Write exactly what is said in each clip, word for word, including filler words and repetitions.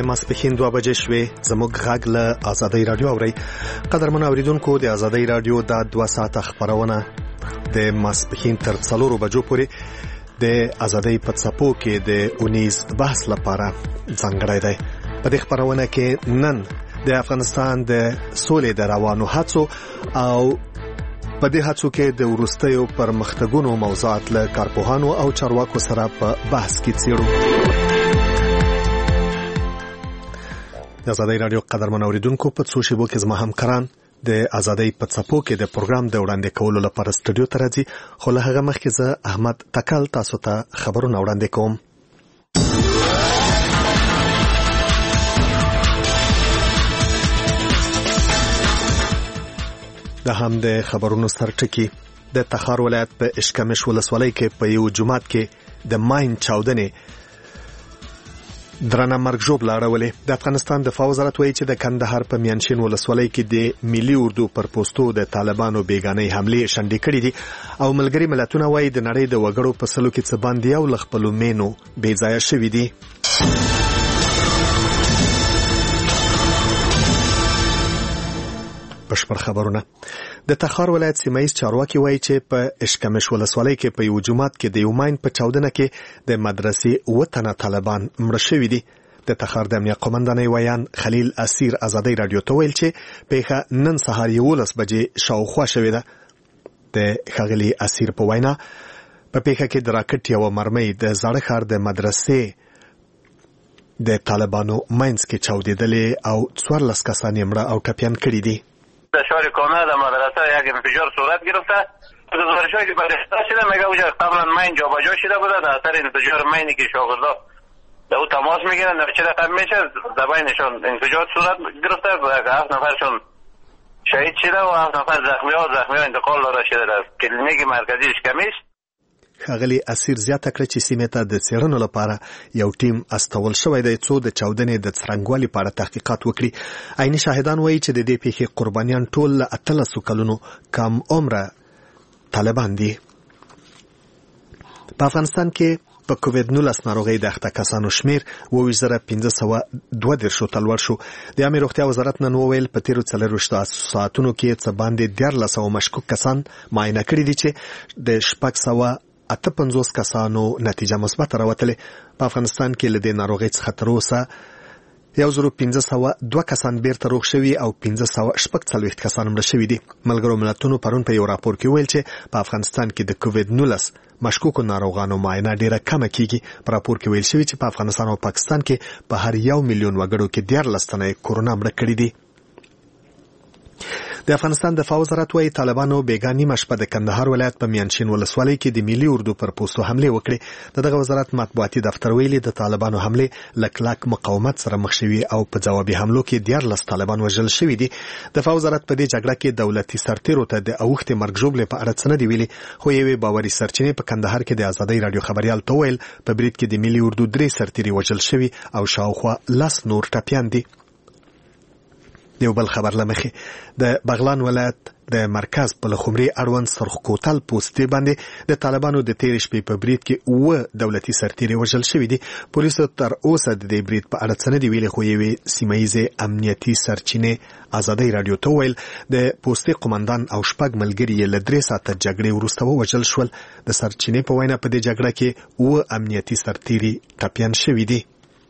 ماسپښین دوه بجې شوې. زموږ غږ له آزادۍ رادیو اورئ. قدرمن اوریدونکو، د آزادۍ رادیو د دوه ساعته خبرونه د ماسپښین تر څلورو بجو پورې د آزادۍ په څپو کې د اونیز بحث لپاره ځانګړی دی. په دې خبرونه کې نن د افغانستان د سولې د روانو هڅو او په دې هڅو کې د وروستیو پرمختګونو موضوعات له کارپوهانو او چارواکو سره په بحث کې څېړو. د آزادۍ رادیو قدرمن اوریدونکو، په څو شیبو کې زما همکاران د آزادۍ په څپو کې د پروګرام د وړاندې کولو لپاره سټوډیو ته راځي، خو له هغه مخکې زه احمد تکل تاسو ته خبرونه وړاندې کوم. د هم د خبرونو سرټکی د تخار ولایت په اشکمش ولسوالۍ کې په یو جماعت کې د ماین چاودنې درنه مرګ ژوبله اړولې. د افغانستان دفاع وزارت وایي چې د کندهار په میانشین ولسوالۍ کې د ملي اردو پر پوستو د طالبانو بیګانۍ حملې شنډې کړې دي او ملګري ملتونه وایي د نړۍ د وګړو په سلو کې څه باندې یو له خپلو مینو بې ځایه شوي دي. بشپړ خبرونه. د تخار ولایت سیمایي چارواکي وایي چې په اشکمش ولسوالۍ کې په یو جماعت کې د یو ماین په چاودنه کې د مدرسې اووه تنه طالبان مړه شوي دي. د تخار د امنیت قومندانۍ ویان خلیل اسیر آزادۍ رادیو ته ویل چې پیښه نن سهار یولس بجې شاوخوا شوې ده. د ښاغلي اسیر په وینا په پیښه کې د راکټ یوه مرمۍ د زاړه ښار د مدرسې د طالبانو ماینځ کې چاودېدلې او څوارلس کسان یې مړه او ټپیان کړي دي. در شهر کانه در مدرسه یک انفجار صورت گرفته. گزارش‌هایی که بررسی شده میگه اونجا قبلا ماین جابجا شده بوده، در اثر انفجار ماینی که شاگردا به او تماس میگیرن چه رقم میشه در بینشون انفجار صورت گرفته و هفت نفرشون شهید شده و هفت نفر زخمی ها زخمی ها انتقال داده شده در کلینیک مرکزی اشکمیش. ښاغلي اسیر زیاته کړه چې سیمې ته د څېړنو لپاره یو ټیم استول شوی دی څو د چاودنې د څرنګوالي په اړه تحقیقات وکړي. عیني شاهدان وایي چې د دې پیښې قربانیان ټول له اتلسو کلونو کم عمره طالبان دي. په افغانستان کې په کووید نولس ناروغۍ د اخته کسانو شمیر اووه ویشت زره پنځه سوه دوه دېرشو ته لوړ شو. د عامې روغتیا وزارت نن وویل په تېرو څلرویشتو ساعتونو کې څه باندې دیارلس سوه مشکوک کسان معاینه کړي دي چې د شپږ سوه اته پنځوس کسانو نتیجه مثبته راوتلې. په افغانستان کې له دې ناروغۍ څخه تر اوسه یو زرو پنځه سوه دوه کسان بیرته روغ شوي او پنځه سوه شپږ څلوېښت کسان مړه شوي دي. ملګرو ملتونو پرون په یو راپور کې ویل چې په افغانستان کې د کووید نولس مشکوکو ناروغانو معاینه ډیره کمه کیږي. په راپور کې ویل شوي چې په افغانستان او پاکستان کې په هر یو میلیون وګړو کې دیارلس تنه کورونا مړه کړي دي. د افغانستان دفاع وزارت وایي طالبانو بیګا نیمه شپه د کندهار ولایت په میانشین ولسوالۍ کې د ملي اردو پر پوستو حملې وکړې. د دغه وزارت مطبوعاتي دفتر ویلي د طالبانو حملې له کلک مقاومت سره مخ شوي او په جوابي حملو کې دیارلس طالبان وژل شوي دي. دفاع وزارت په دې جګړه کې دولتي سرتیرو ته د اوښتې مرګ ژوبلې په اړه څه نه دي ویلي، خو یوې باوري سرچینې په کندهار کې د آزادۍ رادیو خبریال ته ویل په برید کې د ملي اردو درې سرتیري وژل شوي او شاوخوا لس نور ټپیان دي. د یو بل خبر له مخې د بغلان ولایت د مرکز په لخمري اړوند سرخکوتل پوستې باندې د طالبانو د تېرې شپې په برید کې اووه دولتي سرتیري وژل شوي دي. پولیسو تر اوسه د دې برید په اړه څه نه دي ویلي، خو یوې سیمه ییزې امنیتي سرچینې آزادۍ رادیو ته وویل د پوستې قمندان او شپږ ملګري یې له درې ساعته جګړې وروسته ووژل شول. د سرچینې په وینا په دې جګړه کې اووه امنیتي سرتیري ټپیان شوي دي.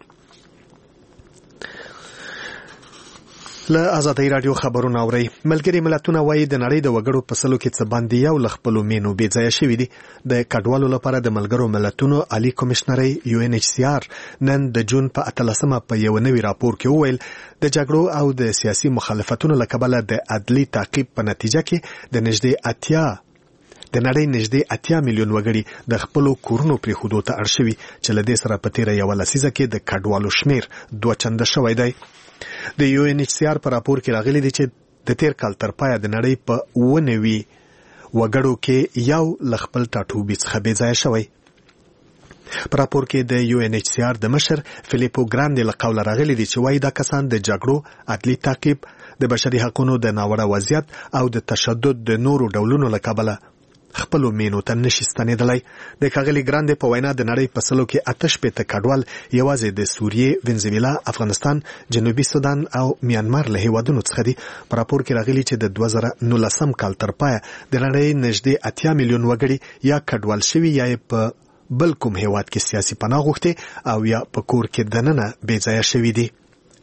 له آزادۍ رادیو خبرونه اورئ. ملګري ملتونه وایي د نړۍ د وګړو په سلو کې څه باندې یو له خپلو مینو بې ځایه شوي دي. د کډوالو لپاره د ملګرو ملتونو عالي کمشنرۍ یو ان ایچ سی آر نن د جون په اتلسمه په یو نوي راپور کې وویل د جګړو او د سیاسي مخالفتونو له کبله د عدلي تعقیب په نتیجه کې د نږدې اتیا د نړۍ نږدې اتیا میلیون وګړي د خپلو کورونو پرېښودو ته اړ شوي چې له دې سره په تېره یوه لسیزه کې د کډوالو شمیر دوه چنده شوی دی. د یو ان ایچ سی آر په راپور کې راغلي دي چې د تیر کال تر پایه د نړۍ په اووه نوي وګړو کې یو له خپل ټاټوبي څخه بې ځایه شوی. په راپور کې د یو ان ایچ سی آر د مشر فلیپو ګراندې له قوله راغلي دي چې وایي دا کسان د جګړو، عدلي تعقیب، د بشري حقونو د ناوړه وضعیت او د تشدد د نورو ډولونو له کبله خپل مینو ته نشي ستنېدلای. د ښاغلي ګراندې په وینا د نړۍ په سلو کې اته شپېته کډوال یوازې د سوریې، وینزویلا، افغانستان، جنوبي سودان او میانمار له هیوادونو څخه دي. په راپور کې راغلي چې د دوه زره نولسم کال تر پایه د نړۍ نږدې اتیا میلیون وګړي یا کډوال شوي یا په بل کوم هیواد کې سیاسي پناه غوښتي او یا په کور کې دننه بې ځایه شوي دي.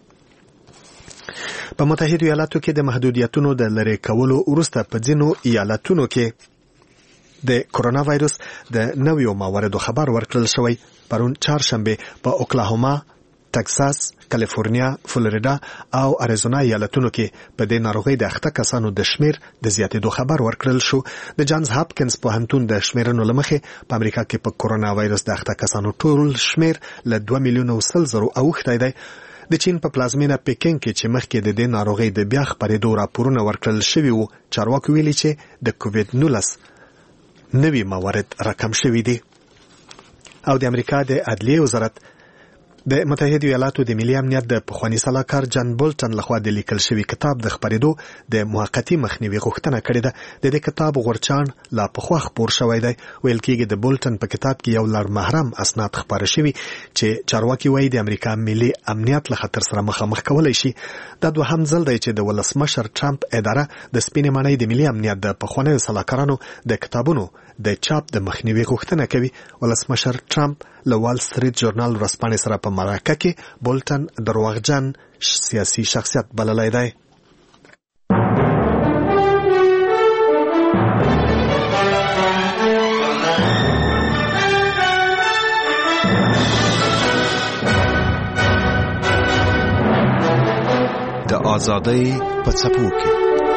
په متحده ایالاتو کې د محدودیتونو د لرې کولو وروسته په ځینو ایالتونو کې د کرونا وایرس د نویو مواردو خبر ورکړل شوی. پرون چهارشنبه په اوکلاهوما، تکساس، کالیفورنیا، فلوریدا او اریزونا ایالتونو کې په دې ناروغۍ د اخته کسانو د شمیر د زیاتېدو خبر ورکړل شو. د جانز هاپکینز پوهنتون د شمیرنو له مخې په امریکا کې په کرونا وایرس د اخته کسانو ټول شمیر له دوه میلیونه او سل زرو اوښتی دی. د چین په پلازمینه پیکینګ کې چې مخکې د دې ناروغۍ د بیا خپرېدو راپورونه ورکړل شوي وو، چارواکو ویلي چې د کووید نولس نوي موارد رقم شوي دي. او د امریکا د عدلیې وزارت د متحده ایالاتو د ملي امنیت د پخوانی سلاکار جان بولټن لخوا د لیکل شوی کتاب د خپرېدو د موقتی مخنیوي غوښتنه کړې ده. د دې کتاب غورچاڼ لا پخوا خپور شوی دی. ویل کېږي د بولټن په کتاب کې یو لړ محرم اسناد خپاره شوي چې چارواکي وایي د امریکا ملي امنیت له خطر سره مخامخ کولی شي. دا دوهم ځل دی چې د ولسمشر ټرمپ اداره د سپینې ماڼۍ د ملي امنیت د پخوانیو سلاکارانو د کتابونو د چاپ د مخنیوي غوښتنه کوي. ولسمشر ټرمپ له وال سټریټ ژورنال ورځپاڼې سره په مرکه کې بولټن دروغجن سیاسي شخصیت بللی دی. د آزادۍ په څپو کې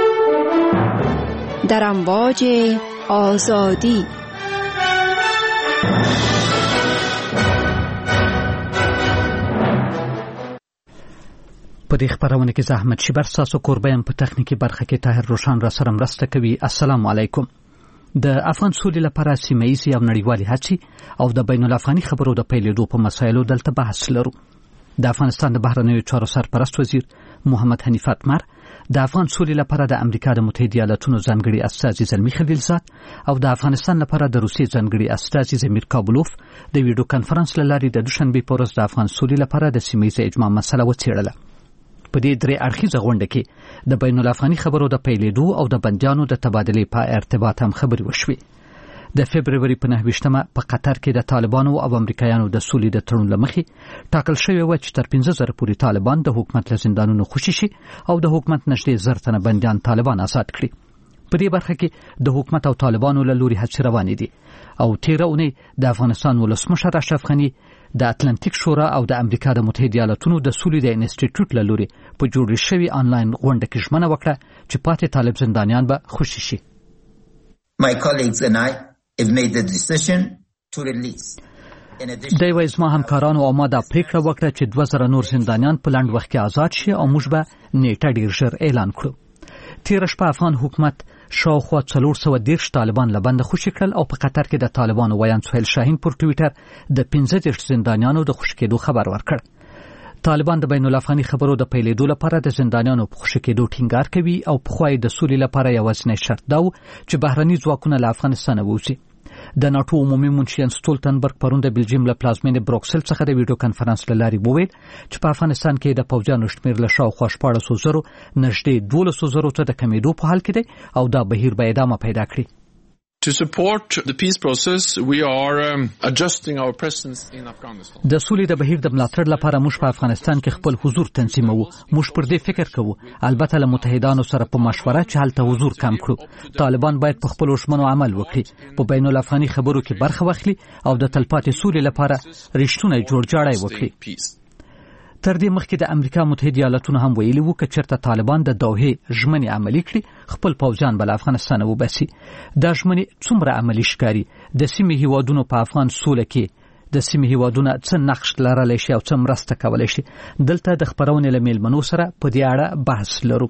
در امواج آزادی. په دې خبرونه کې زحمت شبر ساسو کوربیم په تخنیکی برخه کې طاهر روشان را سره مرسته کوي. السلام علیکم. د افغان سولې لپاره سیمه‌ایزې او نړیوالې هڅې او د بین الافغاني خبرو د پیلېدو په مسایلو دلته بحث لرو. د افغانستان د بهرنیو چارو سرپرست وزیر محمد حنیف اتمر د افغان سولې لپاره د امریکا د متحده ایالاتونو ځانګړي استازي زلمی خلیلزاد او د افغانستان لپاره د روسیې ځانګړي استازي زمیر کابلوف د ویډیو کانفرنس له لارې د دوشنبه په ورځ د افغان سولې لپاره د سیمه‌ایزې اجماع مسله وڅېړله. په دې درې اړخیزه غونډه کې د بین الافغاني خبرو د پیلېدو او د بندیانو د تبادلې په ارتباط هم خبرې وشوې. د فبرवरी په نهه ویشتمه په قطر کې د طالبانو او امریکایانو د سولې د تړون لمخې ټاکل شوی و چې تر پنځه زره پورې طالبان د حکومت له زندانونو خوشي شي او د حکومت نږدې زر تنه بندیان طالبان آزاد کړي. په دې برخه کې د حکومت او طالبانو له لوري هڅې روانې دي او تیره اونۍ د افغانستان ولسمشر اشرف غني د اتلانتیک شورا او د امریکا د متحده ایالاتونو د سولې د انسټیټیوټ له لوري په جوړ شوی آنلاین غونډه کې ژمنه وکړه چې پاتې طالب زندانیان به خوشي شي. My colleagues and I have made the decision to release. د یو زما همکارانو او ما دا پریکړه وکړه چې دوه زره نور زندانیان په لنډ وخت کې آزاد شي او موږ به نیټه ډیر ژر اعلان کړو. تیر شپه افغان حکومت شاوخوا څلور سوه دېرش طالبان له بنده خوشي کړل او په قطر کې د طالبانو ویان سهیل شاهین پر ټویټر د پنځه دېرش زندانیانو د خوشي کېدو خبر ورکړ. طالبان د بین الافغاني خبرو د پیلېدو لپاره د زندانیانو په خوشي کېدو ټینګار کوي او په خوای د سولې لپاره یوازینی شرط دا و چې بهرني ځواکونه له افغانستان ووځي. د ناتو عمومي منشي سټولتنبرګ پرون د بلجیم له پلازمینې بروکسل څخه د ویډیو کانفرنس له لارې وویل چې په افغانستان کې د پوځیانو شمېر له شاوخوا شپاړسو زرو نږدې دولسو زرو ته د کمېدو په حال کې دی او دا بهیر به ادامه پیدا کړي. To support the peace process, we are um, adjusting our presence in Afghanistan. د سولې د بهیر د ملاتړ لپاره موږ په افغانستان کې خپل حضور تنظیموو. موږ پر دې فکر کوو البته له متحدانو سره په مشوره چې هلته حضور کم کړو. طالبان باید په خپل ژمنو عمل وکړي، په بین الافغاني خبرو کې برخه واخلي او د تلپاتې سولې لپاره رښتونی جوړجاړی وکړي. تر دې مخکې د امریکا متحده ایالاتونو هم ویلي وو چې چېرته طالبان د دوحې ژمنې عملي کړي خپل پوځیان به له افغانستانه وباسي. دا ژمنې څومره عملي ښکاري؟ د سیمې هیوادونو په افغان سوله کې د سیمې هیوادونه څه نقش لرلی شي او څه مرسته کولی شي؟ دلته د خپرونې له میلمنو سره په دې اړه بحث لرو.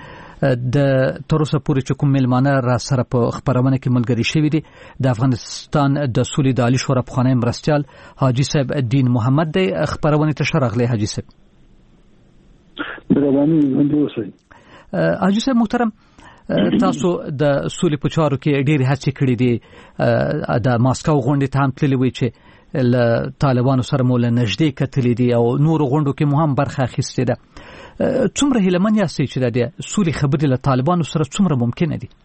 د تر اوسه پورې چې کوم میلمانه را سره په خپرونه کې ملګري شوي دي د افغانستان د سولې د عالي شورا پخوانی مرستیال حاجي صاحب دین محمد دی. خپرونې ته ښه راغلی حاجي صاحب. حاجي صاحب محترم، تاسو د سولې په چارو کې ډېرې هڅې کړې دي د ماسکو غونډې ته هم تللي وي چې له طالبانو سره مو له نږدې کتلې دي او نورو غونډو کې مو هم برخه اخیستې ده. څومره هیلهمن یاستئ چې د سولې خبرې له طالبانو سره څومره ممکنه دي؟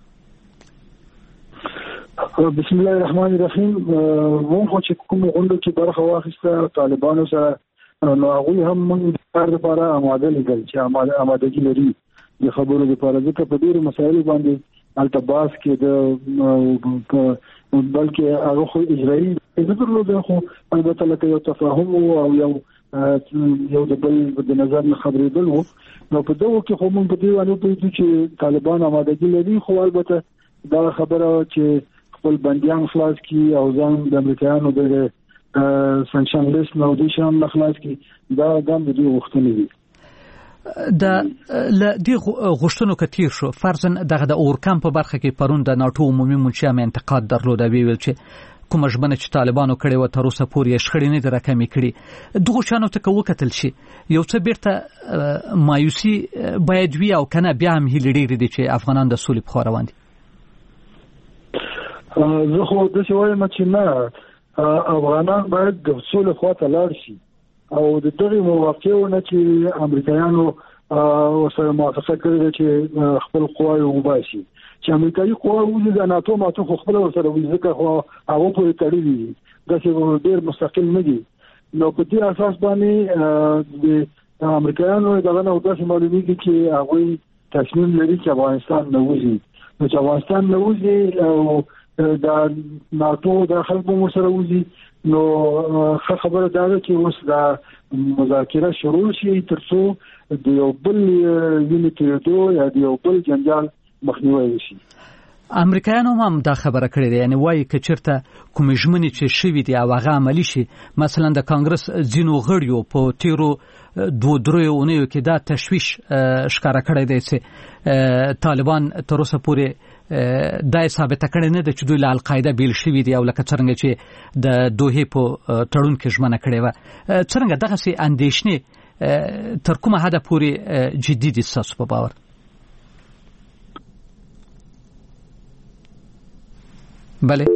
بسم الله الرحمن الرحیم. مونږ خو چې کوم غونډو کې برخه واخیسته طالبانو سره نو هغوی هم موږ د کار لپاره آماده لیدل چې آمادګي لري د خبرو لپاره. ځکه په ډېرو مسایلو باندې هلته بحث کېده بلکې هغه خو اجرایي نه درلوده، خو البته لکه یو تفاهم او یو یو د بل د نظر نه خبرېدل وو. نو په دغو کې خو موږ په دې باندې پوهېدو چې طالبان آمادګي لري، خو البته دا خبره چې خپل بندیان خلاص کړي او ځان د امریکایانو د سانکشن لیست نه د شان نه خلاص کړي، دا د دوی غوښتنې دي. د ل دې غوښتنو کتیر شو فرضاً دغه د اورکم په برخه کې پرون د ناتو عمومي منشي هم انتقاد درلود، ویل چې کومه ژمنه چې طالبانو کړې و تر اوسه پورې شخړې نه دي راکمې کړي. دغو شانو ته که وکتل شي یو څه بیرته مایوسي باید وي او کنه بیا هم هیلې ډېرې دي چې افغانان د سولې په خوا روان دي؟ زه خو داسې وایم چې نه، افغانان باید د سولې خوا ته لاړ شي او د دغه موافقو نه چې امریکایانو سره موافقه کړې ده چې خپل قواوې وباسي، چې امریکایي قواوې د ناتو ماته خو خپل سره وځکه خو هغه پورې تړلي دي، داسې ډېر مستقل نه دي. نو په دې اساس باندې د امریکایانو دغه نو داسې معلومیږي چې هغه تصمیم لري چې افغانستان نه وځي. نو چې افغانستان نه وځي او د ناتو د خلکو سره وځي، نو خبره دا ده چې اوس دا مذاکره شروع شي ترڅو د یو بل وینې تویېدو یا د یو بل جنجال مخنیوی وشي. امریکایانو هم دا خبره کړې ده، یعنی وایي که چېرته کومې ژمنې چې شوي دي او هغه عملي شي، مثلا د کانګرس ځینو غړیو په تیرو دوه دریو اونیو کې دا تشویش ښکاره کړی دی چې طالبان تر اوسه پورې دا ثابته کړې نه ده چې دوی له القاعده بیل شوي دي او لکه څرنګه چې د دوحې په تړون کې ژمنه کړې وه. څرنګه دغسې اندېښنې تر کومه حده پورې جدي دي ستاسو په باور؟ بله،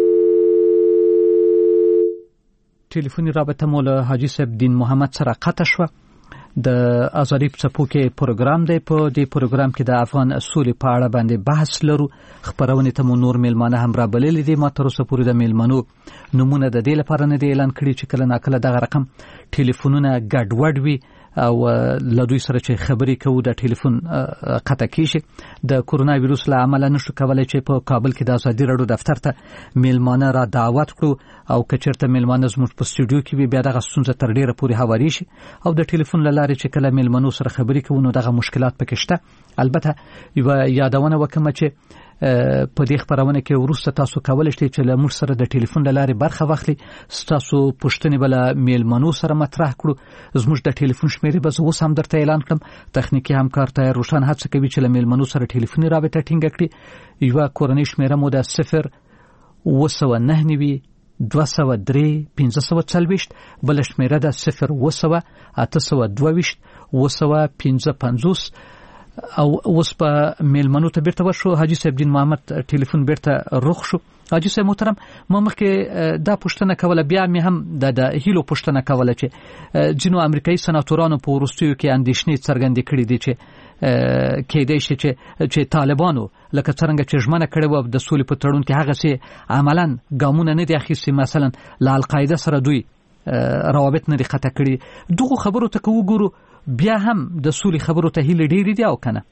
ټلیفوني رابطه مو له حاجي صاحب دین محمد سره قطع شوه. د ازادي په څپو کې پروګرام دی، په دې پروګرام کې د افغان سولې په اړه باندې بحث لرو. خبرونه ته مو نور میلمانه هم را بللي دي، ما تر اوسه پورې د میلمنو نمونه د دې لپاره نه دی اعلان کړي چې کله ناکله دغه رقم ټلیفونونه ګډوډ وي او له دوی سره چې خبرې کوو د ټلیفون قطع کیږي. د کورونا وایروس له امله نشو کولای چې په کابل کې د ازادي راډیو دفتر ته میلمانه را دعوت کړو او که چېرته میلمانه زموږ په سټوډیو کې وي بیا دغه ستونزه تر ډېره پورې هواري شي او د ټلیفون له لارې چې کله میلمنو سره خبرې کوو نو دغه مشکلات پکې شته. البته یوه یادونه وکړم چې په دې خبرونه کې وروسته تاسو کولای شئ چې له موږ سره د ټلیفون له لارې برخه واخلئ. ستاسو پوښتنې به له میلمنو سره مطرح کړو. زموږ د ټلیفون شمیرې به زه اوس هم درته اعلان کړم. تخنیکي همکار طاهر روشن هڅه کوي چې له میلمنو سره ټلیفوني رابطه ټینګه کړي. یوه کورنۍ شمیره مو د صفر اوه سوه نهه نوي دوه سوه درې پنځه سوه څلوېښت، بله شمیره ده صفر اوه سوه اته سوه دوه ویشت اوه سوه پنځه پنځوس. او اوس په میلمنو ته بیرته ورشو. حاجي صاحب دین محمد ټلیفون بیرته رخ شو. حاجي صاحب محترم، ما مخکې دا پوښتنه کوله، بیا مې هم د هیلو پوښتنه کوله چې ځینو امریکایي سناتورانو په وروستیو کې اندېښنې څرګندې کړې دي چې کېدای شي چې چې طالبانو لکه څرنګه چې ژمنه کړې وه د سولې په تړون کې هغسې عملاً ګامونه نه دي اخیستي، مثلا له القاعده سره دوی روابط نه دي قطع کړي. دغو خبرو ته که وګورو بیا هم د سولې خبرو ته هیلې ډېرې دي او که نه؟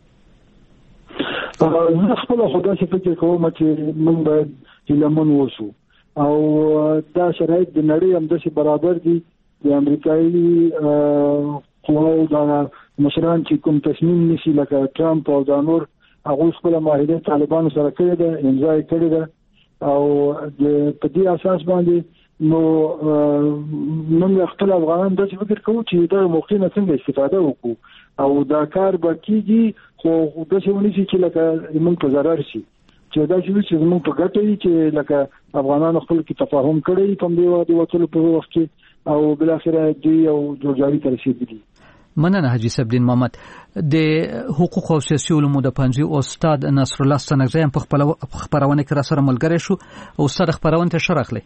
زه خپله خو داسې فکر کوم چې موږ باید هیلهمن اوسو او دا شرایط د نړۍ همداسې برابر دي. د امریکایي قواو دا مشران چې کوم تصمیم نیسي لکه ټرمپ او دا نور، هغوی خپله معاهده طالبانو سره کړې ده، امضا یې کړې ده او په دې اساس باندې نو موږ خپل افغانان داسې فکر کوو چې دا موقع نه څنګه استفاده وکړو او دا کار به کېږي، خو داسې ونیسي چې لکه موږ په ضرر شي، چې داسې وي چې موږ په ګټه وي چې لکه افغانانو خپل کې تفاهم کړی په دې وخت وتلو په وخت کې او بالاخره دوی او جوړجاړي ته رسېدلي. مننه حاجی صاحب محمد د حقوق او سیاسي علومو د پنځه استاد نصر الله سنگزی په خپل خبرونه کې را سره ملګری شو او استاد خبرونه ته شرحله.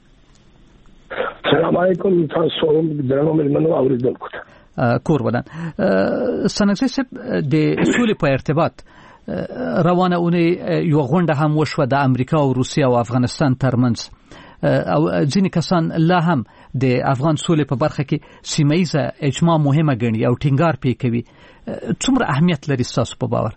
السلام علیکم تاسو درنو ملمنو اوریدونکو ته کور ودان سنگزی صاحب د سولې په ارتباط روانه اونې یو غونډه هم وشوه د امریکا او روسیه او افغانستان ترمنځ او ځینې کسان لا هم د افغان سولې په برخه کې سیمه‌ایزه اجماع مهمه ګڼي او ټینګار پې کوي. څومره اهمیت لري ستاسو په باور؟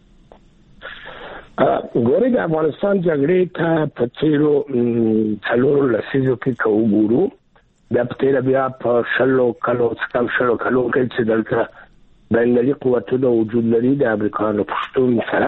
ګورې د افغانستان جګړې ته په تیرو څلورو لسیزو کې که وګورو بیا په تیره بیا په شلو کلو څخه شلو کلو کې چې دلته بینالمللي قوتونه وجود لري د امریکایانو په شتون سره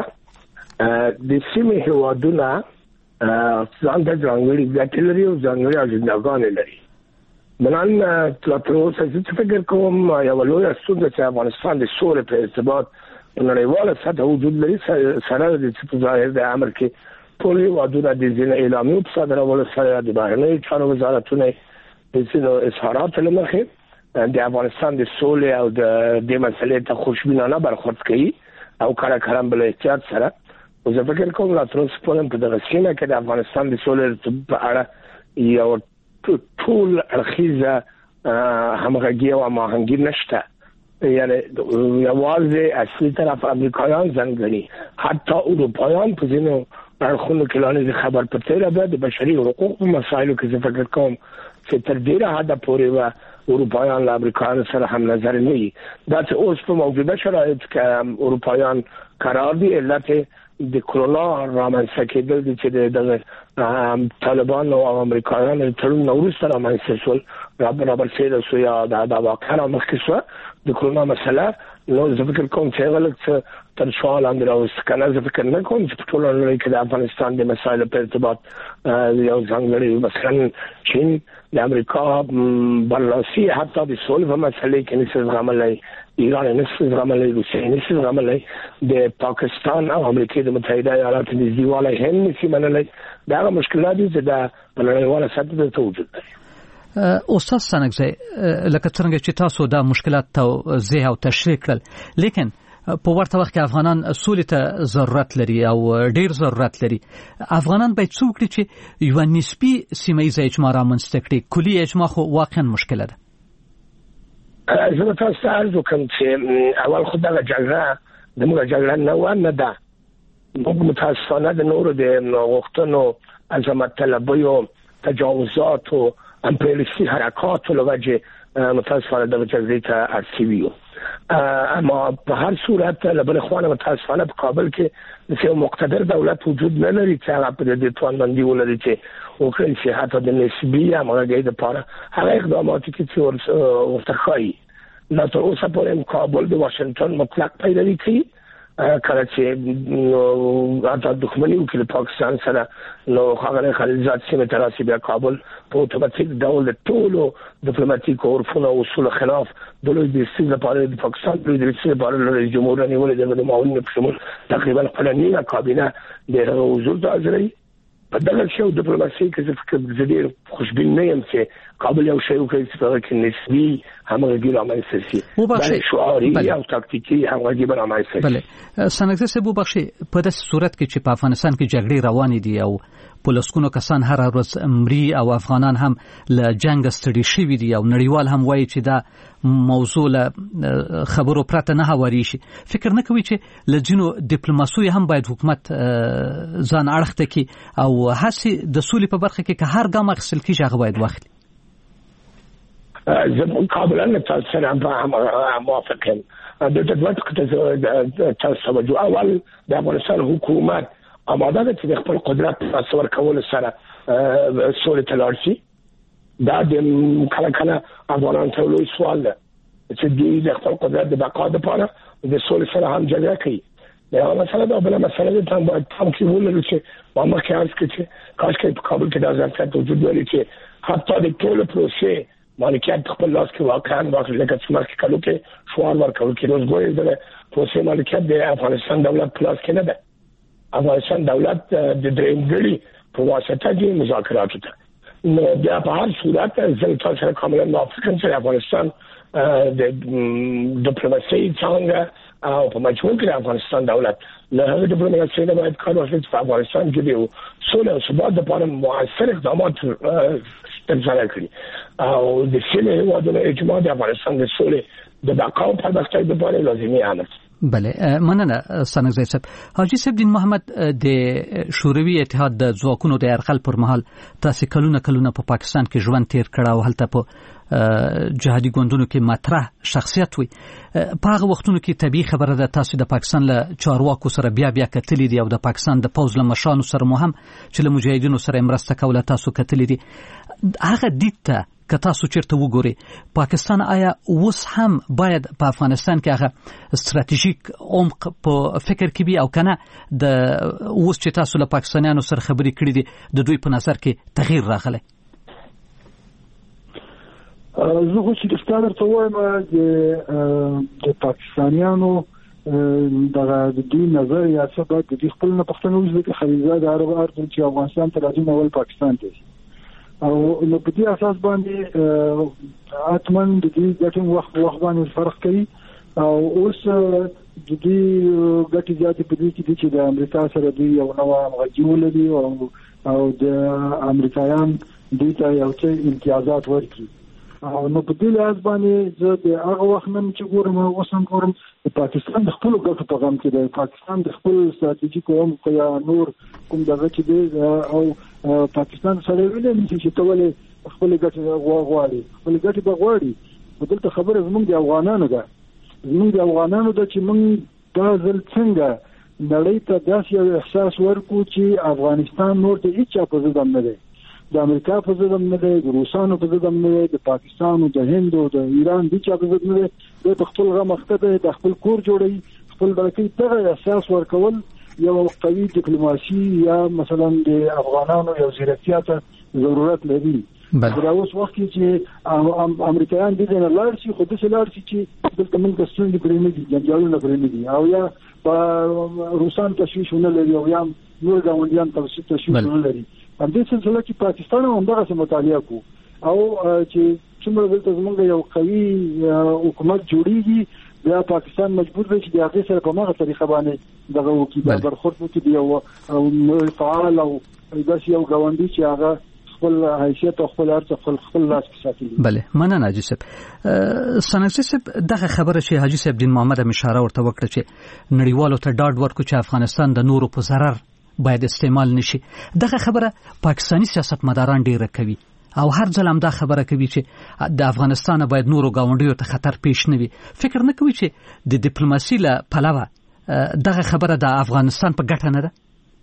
د سیمې هېوادونه ځان ته ځانګړي ګټې لري او ځانګړي اجنډاګانې لري. بنان لا تر اوسه چې فکر کوم یو لویه ستونزه چې افغانستان د سولې په ارتباط په نړیواله سطح وجود لري سره د چې ظاهر د امر کې ټول هېوادونه د ځینې اعلامیو په صادرولو سره د بهرنیو چارو وزارتونه د ځینو اظهاراتو له مخې د افغانستان د سولې او د دې مسلې ته خوشبینانه برخورد کوي او کله کله بل احتیاط سره. زه فکر کوم لا تر اوسه پورې په دغه سیمه کې د افغانستان د سولې په اړه یو ټول اړخیزه همغږي او هماهنګي نشته. یعنی یوازې اصلي طرف امریکایان ځانګړي حتی اروپایان په ځینو اړخونو کې لاندې خبر پرته ده د بشري حقوقو مسایلو کې زه فکر کوم چې تر ډیره حده پورې و اروپایان له امریکایانو سره هم نظر نه وي. دا چې اوس په موجوده شرایط کې اروپایان قرار دي علت د کرونا رامنځته کېدل دي چې د طالبان او امریکایانو تړون وروسته رامنځته شول رابر سره شو یا د واقعا مخکې شو د کرونا مسله. نو زه فکر کوم چې غلط تر شوال اندر او سکنه زه فکر نه کوم چې ټول نړۍ کې د افغانستان د مسایلو په ارتباط یو ځانګړی مثلا چین د امریکا برلاسي حتی د سولې په مسله کې نشي زغملای، ایران نشي زغملای، روسیه نشي زغملای، د پاکستان او امریکا د متحده ایالاتو د دیواله هم نشي منلای. دا مشکلات دي چې د نړیواله سطح ته وجود لري. استاد سنگزی لکه څنګه چې تاسو دا مشکلات ته زه او تشریح کړل، لیکن په ورته وخت کې افغانان سولې ته ضرورت لري او ډیر ضرورت لري. افغانان باید څه وکړي چې یو نسبی سیمه‌ایزه اجماع رامنځته کړي؟ کلی اجماع خو واقعا مشکله ده. زه تاسو ته عرض وکړم چې اول خو دا جګړه دغه جګړه نه و نه ده. موږ متاسفانه د نورو د غوښتنو عظمت طلبیو تجاوزات او امپریالیستی حرکات له وجه متاسفانه د جګړې ته اړتیا. اما په هر صورت لبل خوانه متاسفانه په کابل کې د یو مقتدر دولت وجود نه لري چې هغه په دې توانمندي ولري چې وکړي چې حتی د نسبی امرګي د پاره هغه اقدامات چې ورته ښایي. نو تر اوسه پورې کابل د واشنگټن مطلق پیروي کوي. کله چې حتی دښمني وکړي پاکستان سره نو هغه خلیلزاد سیمه تراسي بیا کابل په اتوماتیک ډول د ټولو ډیپلوماټیک عرفونو او اصول خلاف د لوی د سیمه لپاره د پاکستان د رئیس لپاره رئیس جمهور نیولې د معاونین په شمول تقریبا قانوني کابینه د حضور ته حاضرې. په دغه شی ډیپلوماسي کې څه فکر زدي خوشبین نه یم چې کابل یو شی وکړي چې په کې نسبی همغږي رامنځته شي. بله شعاري او تاکتیکي همغږي رامنځته شي. بله سنگزی صاحب بخشي په داسې صورت کې چې په افغانستان کې جګړې روانې دي او په لسګونو کسان هر ورځ مري او افغانان هم له جنگ ستړي شوي دي او نړیوال هم وایي چې دا موضوع له خبرو پرته نه هواري شي، فکر نه کوي چې له ځینو ډیپلوماسي هم باید حکومت ځان اړخته کړي او هڅې د سولې په برخه کې که هر ګام اخیستل کېږي هغه باید واخلي؟ زه مقابلا تاسو سره موافق یم. د دولت کې تاسو توجه اول د افغانستان حکومت آماده ده چې خپل قدرت تصور کول سره سولې ته لاړ شي. دا د کله کله افغانان ته لوی سوال ده چې دوی د خپل قدرت د بقا لپاره د سولې سره هم جګړه کوي. دا مسله ده. بل مسله ده چې باید هم کې ولرو چې ما مخکې عرض کړم چې کاش کې په کابل کې دا ځانګړی وجود ولري چې حتی د ټول پروسې مالکیت خپل لاس کې واقعا واخلي. لکه چې مخکې کلو کې شوار ورکول کې روز ګوري د پروسې مالکیت د افغانستان دولت په لاس کې نه ده. افغانستان دولت د درېمګړي په واسطه کې مذاکرات ته نو بیا په هر صورت زه تاسو سره کومه موافقه چې افغانستان د ډیپلوماسي څنګه او په مجموع کې افغانستان دولت له هغه ډیپلوماسي نه باید کار واخلي چې په افغانستان کې د سولې او ثبات لپاره مؤثر اقدامات ترسره کړي او د سیمې هیوادونو اجماع د افغانستان د سولې د بقا او پرمختګ لپاره لازمي عمل. بله مننه سنگزی صاحب. حاجی صاحب دین محمد د شوروي اتحاد د ځواکونو د یرغل پر مهال تاسو کلونه کلونه په پاکستان کې ژوند تیر کړه او هلته په جهادي ګوندونو کې مطرح شخصیت وي. په هغه وختونو کې طبيعي خبره ده تاسو د پاکستان له چارواکو سره بیا بیا کتلې دي او د پاکستان د پوز له مشرانو سره مهم چې له مجاهدینو سره مرسته کوله تاسو کتلې دي. هغه دیته که تاسو چیرته وګورئ پاکستان آیا اوس هم باید په افغانستان کې هغه ستراتیژیک عمق په فکر کې وي او کنه د اوس چې تاسو له پاکستانیانو سره خبرې کړې دي د دوی په نظر کې تغییر راغلی؟ زه خو چې رښتیا درته وایم د پاکستانیانو دغه د دوی نظر یا څه باید د دوی خپل نه پوښتنه وشي چې خلیلزاد عرب ارتو چې افغانستان ته راځي نو ول پاکستان ته او نو په دې اساس باندې اتمن د دې ګټم وخت وخت باندې فرق کوي او اوس د دې ګټې زیاتې په دې کې چې د امریکا سره دوی یو نوې همغږي ولري او او د امریکایان دوی ته یو څه امتیازات ورکړي او نو په دې لحاظ باندې زه د هغه وخت نن چې ګورم اوس هم ګورم د پاکستان د خپل ګټو په غم کې د پاکستان د خپل ستراتیژیک عمق یا نور کوم دغه چې دی او پاکستان سره ویل چې ټول خپل ګټه غواړي خپل ګټه بغواړي بدلته خبره زموږ د افغانانو ده زموږ د افغانانو ده چې موږ دا ځل څنګه نړۍ ته داسې یو احساس ورکو چې افغانستان نور ته هیڅ په ځدم نه دی د امریکا په ځدم نه دی د روسانو په ځدم نه دی د پاکستان او د هند او د ایران د چا په ځدم نه دی د خپل غم مخته دی د خپل کور جوړي خپل بلکې ته احساس ورکول یو قوي ډیپلوماسي یا مثلا د افغانانو یو ځیرتیا ته ضرورت لري. دا اوس وخت چې امریکایان دې نه لاړ شي خو دې لاړ شي چې دلته موږ د ستونزې پرې نه دي جنجالونه پرې نه دي او یا په روسان تشویش نه لري او یا نور ګاونډیان تشویش نه لري. هم دې سلسله کې پاکستان هم دغه مطالعه کو او چې څومره دلته زموږ یو قوي حکومت جوړیږي بیا پاکستان مجبور دی چې د هغې سره په هغه طریقه باندې دغه وکړي د برخورد وکړي یو فعال او داسې یو ګاونډي چې هغه خپل حیثیت او خپل ارزښت خپل خپل لاس کې ساتي. بله مننه حاجي صاحب. سنگزی صاحب دغه خبره چې حاجي صاحب دین محمد هم اشاره ورته وکړه چې نړیوالو ته ډاډ ورکړو چې افغانستان د نورو په ضرر باید استعمال نشي. دغه خبره پاکستانی سیاستمداران ډیره کوي او هر ځل هم دا خبره کوي چې د افغانستان باید نورو ګاونډیو ته خطر پیښ نه وي. فکر نه کوي چې د ډیپلوماسي له پلوه دغه خبره د افغانستان په ګټه نه ده؟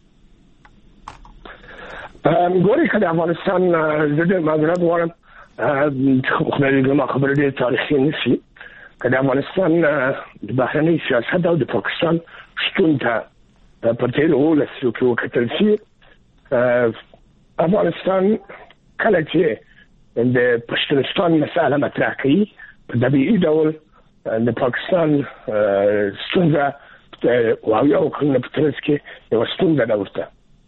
ګوري که د افغانستان زه د معذرت غواړم خدای دې ما خبره ډېره تاریخي نه شي که د افغانستان د بهرني سیاست او د پاکستان شتون ته په تېرو اوولسو کې وکتل شي افغانستان کله چې د پښتونستان مسأله مطرح کوي په طبیعي ډول د پاکستان ستونزه او یو کلونه په ترڅ کې یوه ستونزه ده ورته.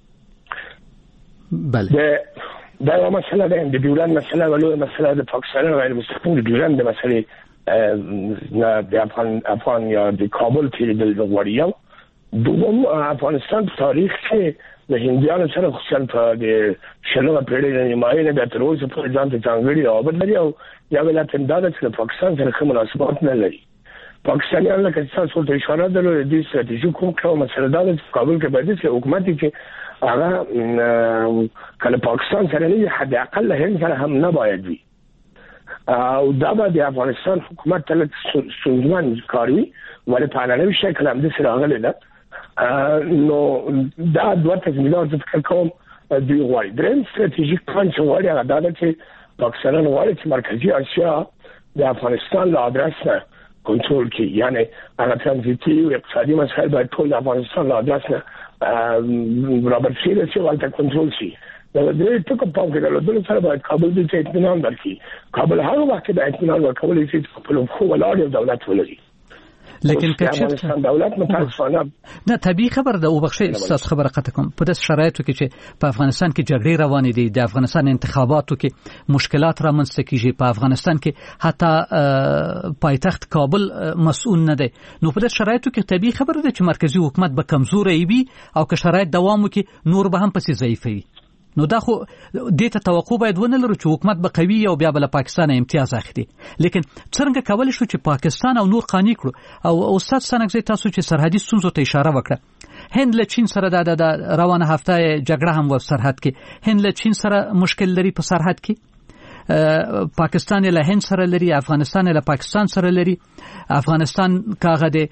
بله دا یو مسله ده د ډیورند مسله ولویه مسله د پاکستان غیر مستقیم د ډیورند د مسلې نه د افغان افغان یا د کابل تېرېدل غواړي. یو دوم افغانستان په تاریخ کې د هندیانو سره خصوصا په د شلمه پیړۍ د نیمایي نه بیا تر اوسه پورې ځان ته ځانګړي روابط لري او یو علت دا ده چې د پاکستان سره ښه مناسبات نه لري. پاکستانیان لکه تاسو ورته اشاره درلوده د دې ستراتیژیک عمق او مسله دا ده چې کابل کې باید داسې حکومت وي چې هغه کله پاکستان سره نه وي حد اقل له هند سره هم نه باید وي او دا به د افغانستان حکومت ته لږ ستونزمن کار وي ولې په عنعنوي شکل همداسې راغلی ده. نو دا دوه تضمینات زه فکر کوم دوی غواړي. درېیم ستراتیژیک پلان چې غواړي هغه دا ده چې پاکستانیان غواړي چې مرکزي اسیا د افغانستان له ادرس نه کنټرول کړي یعنی هغه ترانزیتي او اقتصادي مسایل باید ټول د افغانستان له ادرس نه رابرټ سیره چې ولته کنټرول شي. دا درې ټکو په کې درلودل سره باید کابل دې ته اطمینان ورکړي. کابل هغه وخت د اطمینان ورکول شي چې په خپل خو ولاړ دولت ولري. لیکن که افغانستان دولت متاسفانه نه طبيعي خبر ده او بخښه استاد خبره قطع کوم په داس شرایطو کې چې په افغانستان کې جګړې روانې دي د افغانستان انتخاباتو کې مشکلات رامنځته کیږي په افغانستان کې حتی پایتخت کابل مسؤل نه دی نو په داس شرایطو کې طبيعي خبر ده چې مرکزی حکومت به کمزوري وي او که شرایط دوام وکړي نور به هم پسې ضعیف وي نو دا خو د ته توقع باید ونه لرو چې حکومت به قوي او بیا بل پاکستان امتیاز اخلي لیکن څنګه کولای شو چې پاکستان او نور قانع کړو او استاد سنگزی تاسو چې سرحدي ستونزو ته اشاره وکړه هند له چین سره د روانه هفته جګړه هم و سرحد کې هند له چین سره مشکل لري په سرحد کې پاکستان له هند سره لري افغانستان له پاکستان سره لري افغانستان کاغه د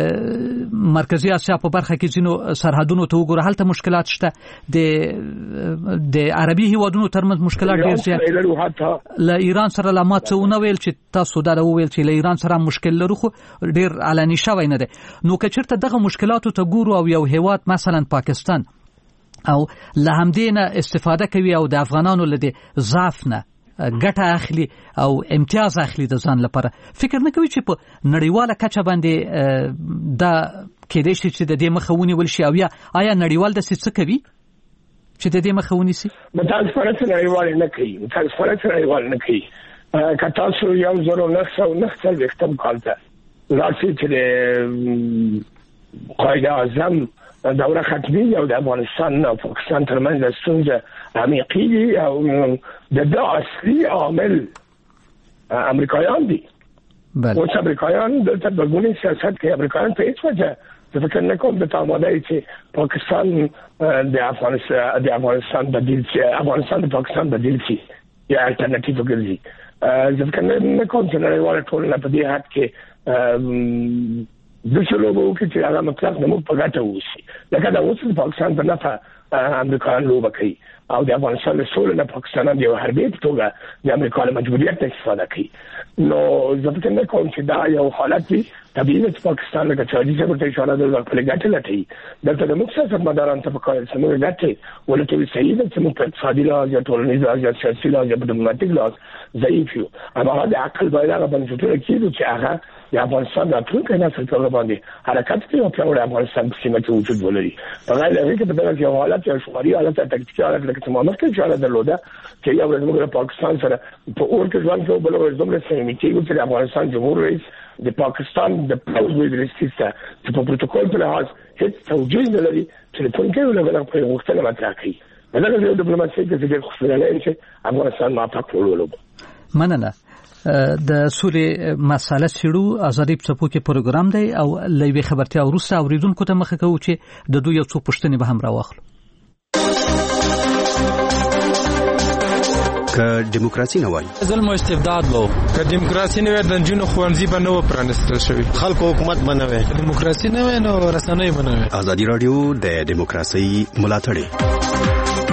مرکزی اسیا په برخه کې ځینو سرحدونو ته وګوره هلته مشکلات شته د د عربي هیوادونو ترمنځ مشکلات ډېر زیات له ایران سره لا ماڅونه ویل چې تاسو دا ویل چې له ایران سره مشکل لرو خو ډېر علني شوی نه دی نو که چېرته دغه مشکلاتو ته ګورو او یو هیواد مثلا پاکستان او له همدې نه استفاده کوي او د افغانانو له دې ضعف نه ګټه اخلي او امتیاز اخلي د ځان لپاره فکر نه کوي چې په نړیواله کچه باندې دا کېدای شي چې د دې مخه ونیول شي او یا آیا نړیوال د څه کوي چې د دې مخه ونیسي متاسفانه نړیوال نه کوي متاسفانه نړیوال نه کوي که تاسو یو زرو نه سو نه څلوېښتم کال ته راشي چې د قائد اعظم دوره ختمي او د افغانستان او پاکستان ترمنځ ستونزه عمیقې دي او د دا اصلي عامل امریکایان دي او چې امریکایان د تبعونی سیاست کې امریکایان په هیڅ وجه د فکر نه کوم د تامادای چې پاکستان د افغانستان د افغانستان بدیل چې افغانستان د پاکستان بدیل شي یا الټرناتیو ګرځي زه فکر نه کوم چې نړیواله ټولنه په دې حد کې د څه لوبو کې چې هغه مطلب نه مو په ګټه وسی لکه دا اوس د پاکستان په نفع امریکایان لوبه کوي او د افغانستان له سولې نه پاکستان د یو حربي په توګه د امریکا له مجبوریت استفاده کوي نو زه فکر نه کوم چې دا یو حالت دی طبیعي چې پاکستان له چاري څخه ته اشاره ده په لګټه لټي دلته د مقصد مداران ته په کار سمو لټي ولته صحیح ده چې په اقتصادي لحاظ یا ټولنیز لحاظ یا سیاسي لحاظ یا ډیپلوماټیک لحاظ ضعیف یو اما هغه د عقل باید هغه بنسټونه کېږي چې هغه د افغانستان د ټول نسل په باندې حرکت کوي او په افغانستان کې سیمه کې وجود ولري په غیر هغه کې په دغه یو حالت یا شماري حالت تکتیکي حالت لکه چې مامور کې اشاره درلوده چې یو ورځ موږ پاکستان سره په اور کې ځوان کې بل ورځ دومره سیمه کې چې افغانستان جمهور رئیس د پاکستان د پوز ویډرسټیسته چې په پروتوکول په لحاظ هیڅ توجیه نه لري چې په کې ولغه په مختلفه مطرح کوي دغه د ډیپلوماسي کې چې خپلانه چې افغانستان ما پاک ولولو مننه د سولې مساله سیړو ازادي په څپو کې پروګرام دی او لوي خبرتي اوروسه اوریدونکو ته مخه کوي چې د دوی یو څو پوښتنې به هم راوخلو که دیموکراسي نه وای ظلم او استبداد وو که دیموکراسي نه وای د جنونو خوانزي به نو پرانستل شوی خلکو حکومت بنوي دیموکراسي نه وای نو رسنۍ بنوي ازادي رادیو د دیموکراسي ملاتړ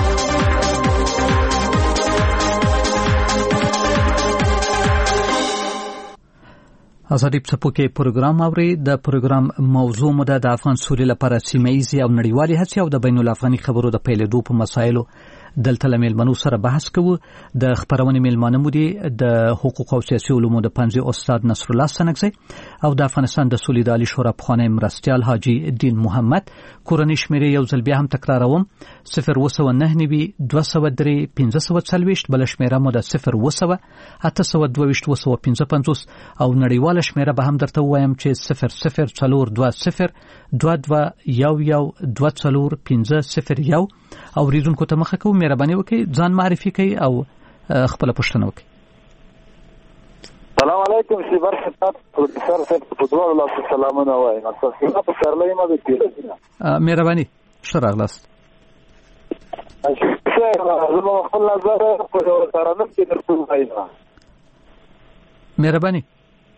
ازادي په څپو کې پروګرام اوري د پروګرام موضوع مو د افغان سولې لپاره سیمه‌ایزي او نړیوالي هڅې او د بین الافغاني خبرو د پیلېدو په مسایلو دلته له میلمنو سره بحث کوو د خبرونې میلمانه مو دي د حقوق او سیاسي علومو د پنځه استاد نصر الله سنگزی او د افغانستان د سولې د عالی شورا پخوانی مرستیال حاجی الدین محمد کورنۍ شمیرې یو ځل بیا هم تکراروم صفر وسو نه نوي دوه سوه درې پنځه سوه څلوېښت بل شمیره مو د صفر وسو اته سوه دوه ویشت وسو پنځه پنځوس او نړیواله شمیره به هم درته وایم چې صفر صفر څلور دوه صفر دوه دوه یو یو دوه څلور پنځه صفر یو او ریزونکو ته مخه کوم مهرباني وکړئ ځان معرفي کړئ او خپل پوښتنه وکړئ. السلام علیکم سی برخه پروفیسور صاحب په دوه لاسو سلامونه وایم تاسو په سرلای ما وکړئ مهرباني ښه راغلاست. زما خپل نظر په ترانه کې درته وایم مهرباني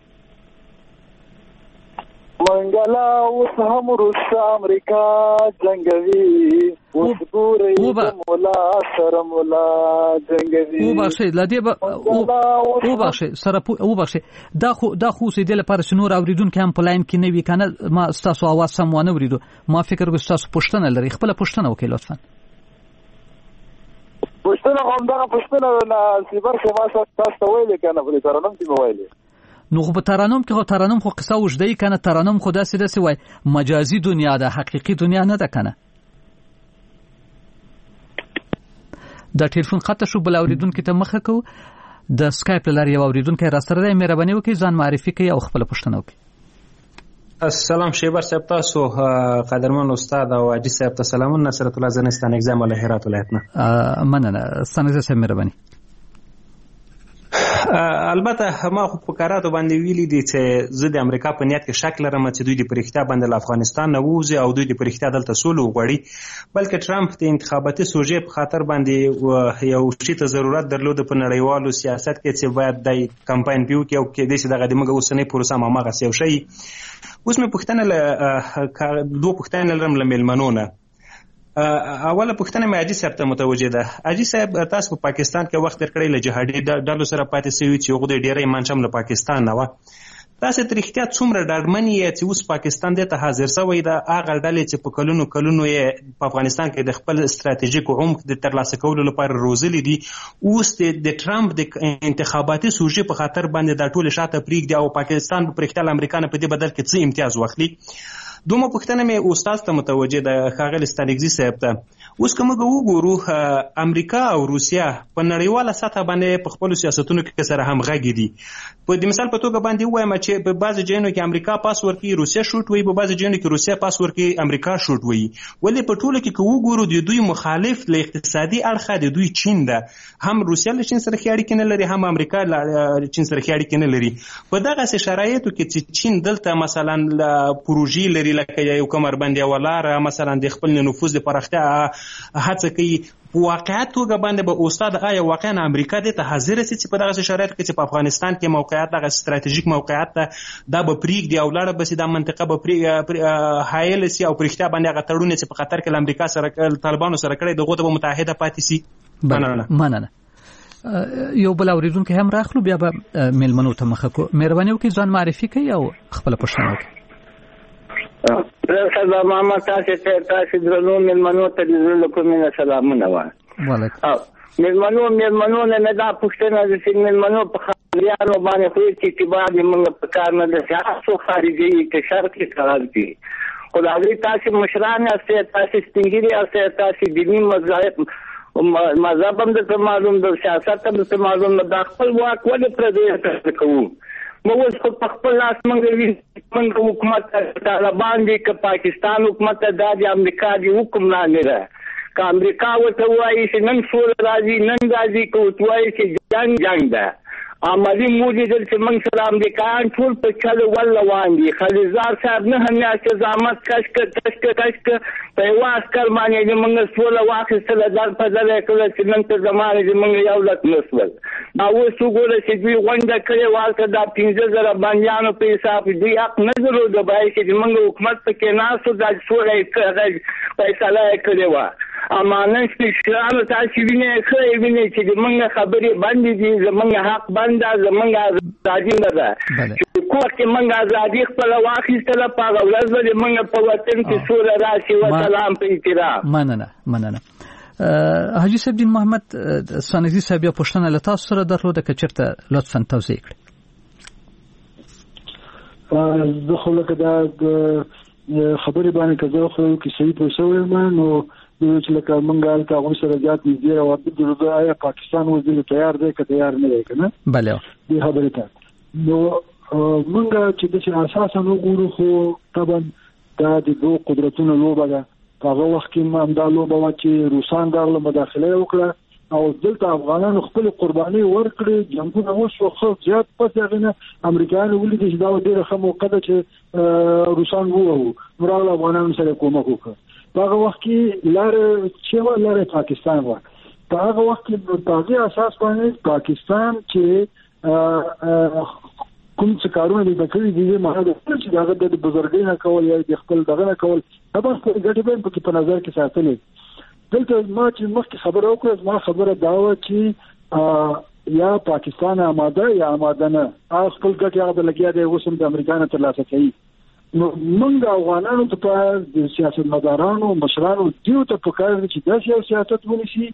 منګلا اوس هم روس امریکا جنگوي اوس ګورې مولا سره مولا جنگوي او باشه لدی با او باشه سره او باشه دا خو دا خو سې د لپاره شنور اوریدون کې هم په لاین کې نه وی کنه ما تاسو आवाज سم ونه وریدو ما فکر کوم تاسو پښتنه لري خپل پښتنه وکړئ لطفا پښتنه هم دا پښتنه نه سیبر کې ما تاسو ویل کنه په ترنم کې ویل نو په ترانم کې خو ترانم خو قصه وجدي کنه ترانم خو داسې داسې وای مجازي دنیا ده حقيقي دنیا نه ده کنه. دا ټلیفون خطه شو بل اوریدونکو ته مخه کو د سکایپ لاري یو اوریدونکو را سره د مهرباني وکي ځان معرفي کوي او خپل پوښتنه وکي. السلام شیبر صاحب تاسو قدرمن استاد او حاجی صاحب ته سلامونه. نصرت الله زنستان اگزام له هرات ولایت نه مننه ستانه صاحب مهرباني. البته ما خو په کاراتو باندې ویلي دي چې زه د امریکا په نیت کې شک لرم چې دوی د پرېښتیا باندې له افغانستان نه ووځي او دوی د پرېښتیا دلته سولو وغواړي، بلکې ټرمپ د انتخاباتي سوژې په خاطر باندې یو شي ته ضرورت درلود په نړیوالو سیاست کې چې باید د کمپاین پیو کې او کې د دې دغه د موږ اوسنۍ پروسه ما مغه سیو شي. اوس مې پوښتنه له دوه پوښتنې لرم له میلمنو نه. اوله پوښتنه مې حاجی صاحب ته متوجه ده. حاجی صاحب تاسو په پاکستان کې وخت تیر کړی له جهادي ډلو سره پاتې شوي چې هغوی د ډېری منشم له پاکستان نه وه. تاسو تر رښتیا څومره ډاډمن یې چې اوس پاکستان دې ته حاضر شوی ده هغه ډلې چې په کلونو کلونو یې په افغانستان کې د خپل ستراتیژیک عمق د ترلاسه کولو لپاره روزلي دي، اوس د ټرمپ د انتخاباتي سوژې په خاطر باندې دا ټول شاته پرېږدي او پاکستان په رښتیا له امریکا نه په دې بدل کې څه امتیاز واخلي؟ دومره پوښتنه مې استاد ته متوجه ده ښاغلی ستانکزي صاحب ته. اوس که موږ وګورو امریکا او روسیا په نړیواله سطحه باندې په خپلو سیاستونو کې سره همغږي دي. په د مثال په توګه باندې ووایم چې په بعضې ځایونو کې امریکا پاس ورکوي روسیا شوټ وایي، په بعضې ځایونو کې روسیا پاس ورکوي امریکا شوټ وایي. ولې په ټولو کې که وګورو د دوی مخالف له اقتصادي اړخه د دوی چین ده، هم روسیا له چین سره ښې اړیکې نه لري هم امریکا له چین سره ښې اړیکې نه لري. په دغسې شرایطو کې چې چین دلته مثلا پروژې لري لکه یو کمر بند یوه لاره مثلا د خپل نفوذ د پراختیا هڅه کوي، په واقعیت توګه باندې به استاد آیا واقعا امریکا دې ته حاضره سي چې په دغه شرایطو کې چې په افغانستان کې موقعیت دغه ستراتیژیک موقعیت ده دا به پرېږدي او لاړه به سي دا منطقه به حایله سي او په رښتیا باندې هغه تړونونه چې په خطر کې له امریکا سره طالبانو سره کړی دغو ته به متحده پاتې سي؟ مننه مننه. یو بل اوریدونکی هم راخلو بیا به میلمنو ته مخه کو. مهرباني وکړئ ځان معرفي کړئ او خپله پوښتنه وکړئ. سبا ماما تاسو ته تاسو درنو میلمنو ته د زړه له کومې سلامونه وایم. وعلیکم میلمنو میلمنو نه دا پوښتنه ده چې میلمنو په خاریانو باندې خو چې اعتبار دې موږ په کار نه ده چې هڅو خارجي که شرقي قرار دي خو د هغوی تاسو مشران یاستئ، تاسو سپین ږیري یاستئ، تاسو دیني مذهب مذهب هم درته معلوم ده، سیاست هم درته معلوم ده، دا خپل واک ولې پردیو ته کوو؟ موږ اوس خو په خپل لاس موږ موږ حکومت طالبان دي که پاکستان حکومت دا د امریکا د حکم لاندې ده. که امریکا ورته ووایي چې نن سوله راځي نن راځي، که ورته ووایي چې جنګ جنګ ده. عملي موږ لیدل چې موږ سره امریکایان ټول په چل ول روان دي. خلیزار صاحب نهه میاشتې زحمت کش کړ کش کړ کش کړ په یوه عسکر باندې د موږ سوله واخیستله در په در یې کړله چې نن تر زمانې د موږ یو لک نه سول. دا اوس وګوره چې دوی غونډه کړې وه هلته دا پنځه زره بندیانو په حساب دوی حق نه درلوده باید چې د موږ حکومت پکې ناست و دا سوله یې فیصله یې کړې وه. اما نن سپیکرانو تاسو وینئ ښه یې وینئ چې د موږ خبرې بندې دي، زموږ حق بند ده، زموږ ازادي نه ده. چې کور کې موږ ازادي خپله واخیستله په هغه ورځ به د موږ په وطن کې سوله راشي. وسلام په احترام. مننه مننه. حاجی صاحب دین محمد ستانکزي صاحب یو پوښتنه له تاسو سره درلوده که چېرته لطفا توضیح کړئ. زه خو لکه دا خبرې باندې که زه خو کې صحیح پوه شوی یم نو چې لکه موږ هلته هغوی سره زیات نږدې روابط درلوده، آیا پاکستان وزیر تیار دی که تیار نه دی که نه بله دې خبرې ته. نو موږ چې داسې اساسا وګورو خو طبعا دا د دوه قدرتونو لوبه ده. په هغه وخت کې همدا لوبه وه چې روسان راغله مداخله یې وکړه او دلته افغانانو خپل قرباني ورکړي، جنګونه وشو، خو زیات پس هغې نه امریکایانو ولیدل چې دا ډېره ښه موقع ده چې روسان ووهو، نو راغله افغانانو سره کومک وکړه. په هغه وخت کې لاره چې وه لاره پاکستان وه. په هغه وخت کې په هغې اساس باندې پاکستان چې کوم څه کارونه دې کړي دي معنا ده چې دغه د بزرګۍ نه کول یا د خپل دغه نه کول طبعا خپل ګټې به په په نظر کې ساتلې. دلته ما چې مخکې خبره وکړه ما خبره دا وه چې یا پاکستان آماده یا آماده نه، هغه خپل ګټې هغه د لګیا دی اوس هم د امریکا نه ترلاسه کوي. نو موږ افغانانو ته په د سیاستمدارانو مشرانو دیو ته پکار دي چې داسې یو سیاست ونیسي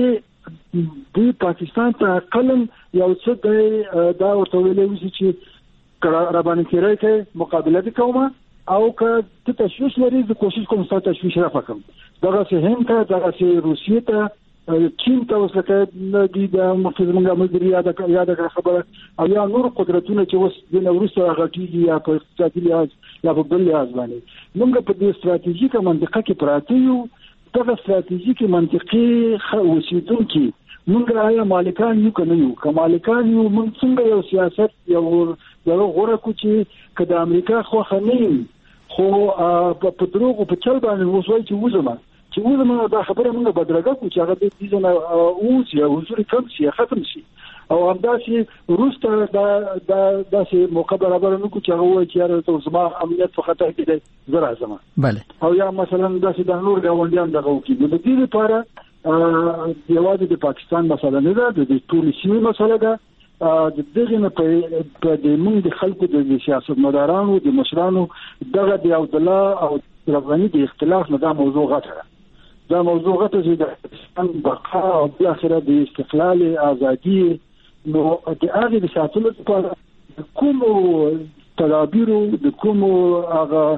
چې دوی پاکستان ته اقلم یو څه دی دا ورته ویلی وشي چې را باندې کېږي چې مقابله کومه او که ته تشویش لري د کوشش کوم ستاسو تشویش را پکم دغه څه هند ته دغه څه روسیې ته چین ته اوس لکه د مخزمنګه ملګری دا یاد خبره او یا نور قدرتونه چې اوس د نورسته غټیږي یا په اقتصادي لحاظ یا په بل لحاظ باندې موږ په دې ستراتیژیکه منطقه کې پراته یو دغه ستراتیژیکي منطقي اوسیدونکي موږ آیا مالکان یو کنه یو که مالکان یو موږ څنګه یو سیاست یو یو غوړه کو چې کله امریکا خو خنیم خو په دروغ په چل باندې وسوي چې وزمه چې وزمه دا خبره موږ بدرګه کو چې هغه د دې نه او چې حضور کم شي ختم شي او همداسې روسته دا دا داسې موقع برابر نه کو چې هغه وایي چې تاسو زما امنیت په خطر کې دی زرا زما بله او یا مثلا داسې د نور غونډیان دغه کوي د دې لپاره یوازې د پاکستان مسله نه ده د ټول سیمې مسله ده د دغه نه په د موږ د خلکو د سیاستمدارانو د مشرانو دغه د عبد الله او افغاني د اختلاف نه دا موضوع غټه دا موضوع غټه چې د پاکستان بقا او د اخره د استقلال ازادي نو د هغه د ساتلو لپاره کوم تدابیر د کوم هغه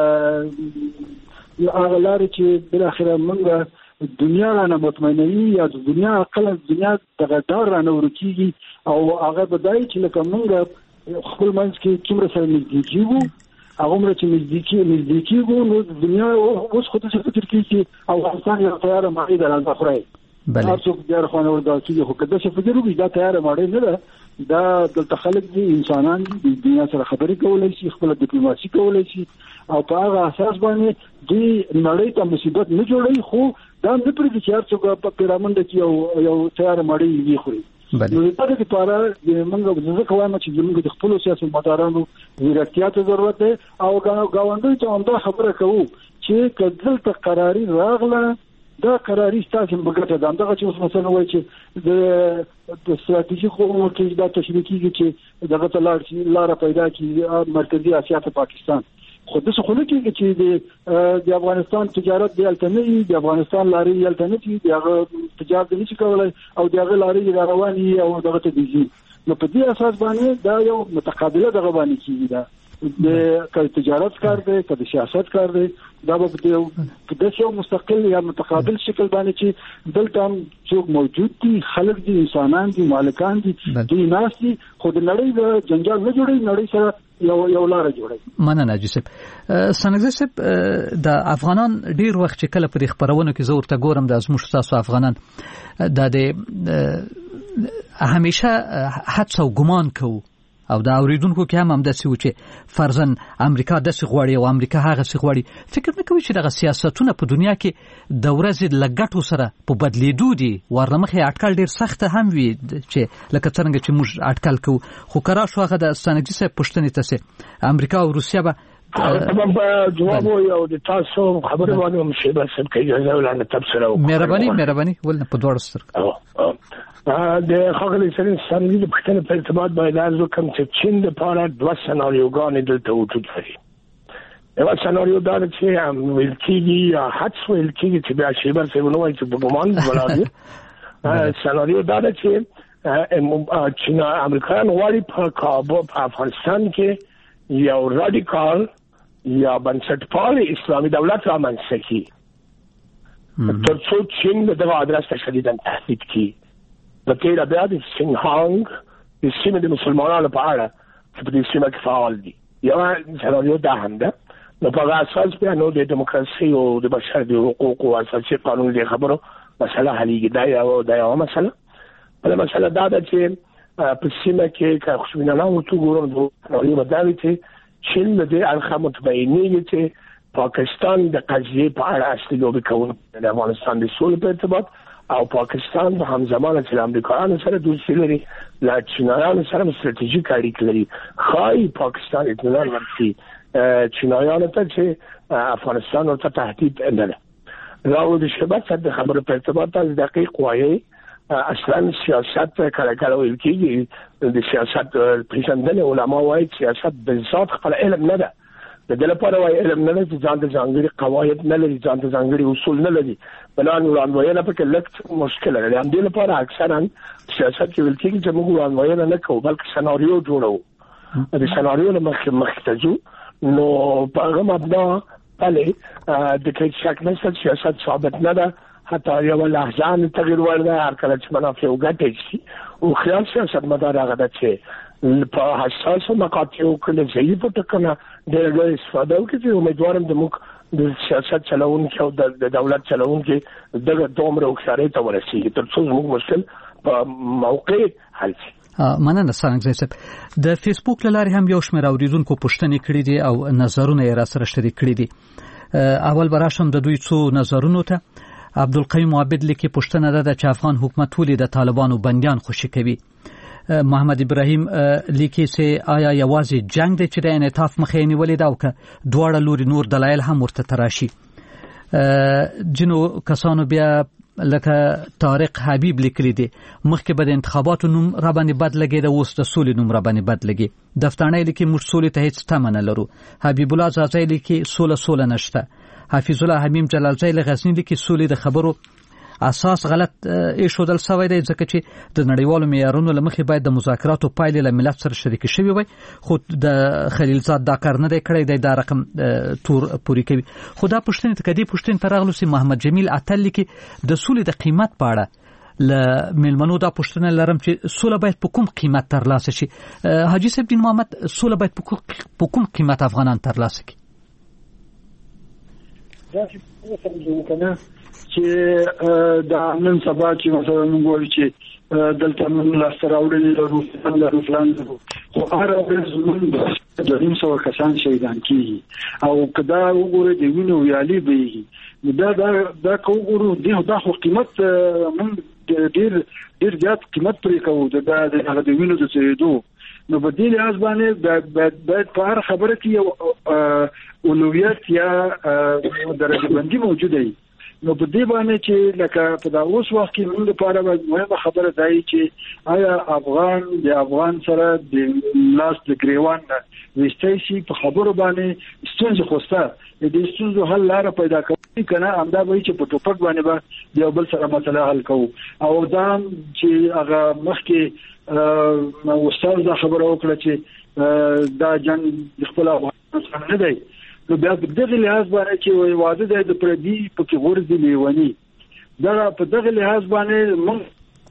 هغه لارې چې بل اخره موږ دنیا رانه مطمئنوي یا د دنیا عقل دنیا دغه دار رانه ورکیږي او هغه بدای چې لکه موږ خپل منځ کې څومره سره نږدې کیږو هغه موږ چې نږدې نږدې کیږو نو دنیا اوس خو څه فکر کوي چې افغانستان یو تیار ماړی درازه خوري بله تاسو بیا خو نور دا چې خو کده څه فکر وکړي دا تیار ماړی نه ده دا د خلک دي انسانان دي دنیا سره خبرې کولای شي خپل ډیپلوماسي کولای شي او په هغه اساس باندې د نړۍ ته مصیبت نه جوړي خو دا نه پرې چې هر څوک په پیرامند کې یو یو تیار ماړی وي خوري نو دا د لپاره موږ ځکه وایم چې موږ د خپل سیاستمدارانو ځیرکتیا ته ضرورت دی او غاوندوی ته هم دا خبره کوو چې کله ته قراري راغله دا قراري تاسو مګرته دا دغه چې اوس مثلا وایي چې د ستراتیژیک قومونو کې دا تشریح کیږي چې دغه تلار لار پیدا کیږي مرکزی اسیا ته پاکستان خو د څه خلک چې د افغانستان تجارت دی التنوي د افغانستان لاري التنوي دغه تجارت نشي کولای او دغه لاري رواني او دغه ته دي نو په دې اساس باندې دا یو متقابله دغه باندې کیږي دا د تجارت کار دی د سیاست کار دی دا به د یو مستقل یا متقابل شکل باندې چې دلته هم څوک موجود دي خلک دي انسانان دي مالکان دي دوی ناس دي خو د نړۍ د جنجال نه جوړي نړۍ سره یو یو لار جوړي مننه جوسف سنګزه صاحب د افغانان ډیر وخت چې کله پر خبرونه کې زور ته ګورم د ازموش تاسو افغانان د همیشه حدس او ګمان کوي او دا اوریدونکو کې هم هم د څه و چې فرضاً امریکا د څه غوړي او امریکا هغه څه غوړي فکر نه کوي چې دغه سیاستونه په دنیا کې د ورځې لګټو سره په بدلیدو دي ورنمخه اټکل ډیر سخت هم وي چې لکه څنګه چې موږ اټکل کوو خو کرا شو هغه د ستانګي سره پښتنې تاسو امریکا او روسیا به په جواب یو د تاسو خبره باندې مشبه سم کوي اجازه ولنه تبصره مهرباني مهرباني ولنه په دوړ سره د خغلی سره سره د پښتنې په ارتباط باندې لازم کوم چې چین د پاره دوه سناریوګان دلته وجود لري یو سناریو دا چې هم ویل کېږي یا حدس ویل کېږي چې بیا شی بر څه نو چې په ګمان ولاړ سناریو دا چې چین امریکایان غواړي په کابو په افغانستان کې یو رادیکال یا بنسټپال اسلامي دولت رامنځته کړي ترڅو چین دغه ادرس ته شدیداً تهدید کړي د کېره بیا د سینګهانګ د سیمې د مسلمانانو په اړه چې په دې سیمه کې فعال دي یو سناریو دا هم ده نو په هغه اساس بیا نو د دیموکراسي او د بشر د حقوقو او اساسي قانون د خبرو مسله حلېږي دا یو دا یو مسله بله مسله دا ده چې په سیمه کې که خوشبینانه ورته ګورم نو دا وي چې چین د دې اړخه مطمئنېږي چې پاکستان د قضیې په اړه اصلي لوبې کوونکی د افغانستان د سولې په ارتباط او پاکستان په همزمانه چې امریکایانو سره دوستي لري لا چینایانو سره ستراتیژیک اړیکې لري خای پاکستان اطمینان ورکړي چینایانو ته چې افغانستان ورته تهدید نه ده راو د شبکه د خبرو په ارتباط از دقیق وایي اصلا سیاست کله کله ویل کېږي د سیاست پیژندنې علما وایي سیاست د ذات خپل علم نه ده د دې لپاره وایي علم نه لري ځان ته ځانګړي قواعد نه لري ځان ته ځانګړي اصول نه لري بلان وړاندوینه پکې لږ مشکل لري هم دې لپاره اکثرا سیاست کې ویل کېږي چې موږ وړاندوینه نه کوو بلکې سناریو جوړو د سناریو له مخ مخ ته ځو نو په هغه مبنا باندې د کې شک نشته سیاست ثابت نه ده حتی یو لحظان تغییر ورده هر کله چې منافع وګټي شي او خیال سیاست مدار هغه ده چې په حساس مقاطعو کې ضعیف ټکانه د لوی استفاده وکړي امیدوارم د موږ د سیاست چلوونکو او د دولت چلوونکو دغه دومره وکړې ته ورسیږي تر څو موږ مشکل په موقع حل شي. مننه سانګ صاحب د فیسبوک لاري هم یو شمېر اوریدونکو پوښتنې کړې دي او نظرونه یې را سره شریک کړي دي. اول براشم د دوی څو نظرونو ته. عبدالقیوم عابد لیکي پوښتنه ده چې افغان حکومت ولې د طالبانو بندیان خوشي کوي. محمد ابراهیم لیکي چې آیا یوازې جنگ دی چې د انعطاف مخه نیولې ده او که دواړه لوري نور دلایل هم ورته تراشي. جنو کسانو بیا لکه طارق حبیب لیکلی دی مخکې به د انتخاباتو نوم را باندې بد لګي د اوس د سولې نوم را باندې بد لګي. دفترنۍ لیکي موږ سولې ته هیڅ تمه نه لرو. حبیب الله زازی لیکي سوله سوله نشته. حفیظ الله حمیم جلالزی له غزنی لیکي سولې د خبرو اساس غلط ایښودل شوی دی ځکه چې د نړیوالو معیارونو له مخې باید د مذاکراتو پایلې له ملت سره شریک شوي وي خو د خلیلزاد دا کار نه دی کړی دی دا رقم تور پوری کوي. خو دا پوښتنې ته کدي پوښتنې ته راغلو چې محمد جمیل اتل لیکي د سولې د قیمت په اړه ل ملمنو دا پوښتنه لرم چې سوله باید په کوم قیمت ترلاسه شي. حاجی صاحب دین محمد سوله باید په کوم قیمت افغانان ترلاسه کړي؟ دا چې څنګه کنه چې دا نن سبا چې مثلا موږ وایو چې دلته موږ لاس راوړل لرو لرو فلان لرو خو هر ورځ موږ د نیم سو کسان شهیدان کیږي او کدا وګوره د وینو ویالي به دا دا دا کوګورو دی دا خو قیمت موږ ډیر ډیر زیات قیمت پرې کوو دا د د وینو د سیدو نو په دې لحاظ باندې باید باید په هر خبره کې یو اولویت یا درجه بندي موجوده وي. نو په دې باندې چې لکه په دا اوس وخت کې موږ لپاره مهمه خبره دی چې آیا افغان د افغان سره د لاس د ګریوان وستای شي په خبرو باندې ستونزې خوسته د دې ستونزو حل لاره پیدا کوي کنه همدا وایي چې په ټوپک باندې به یو بل سره مسله حل کوو او دا چې هغه مخکې استاد دا خبره وکړه چې دا جنگ خپل افغان نه دی نو بیا په دغه لحاظ باندې چې واده د پردي په کې ورځي لیونی دا په دغه لحاظ باندې موږ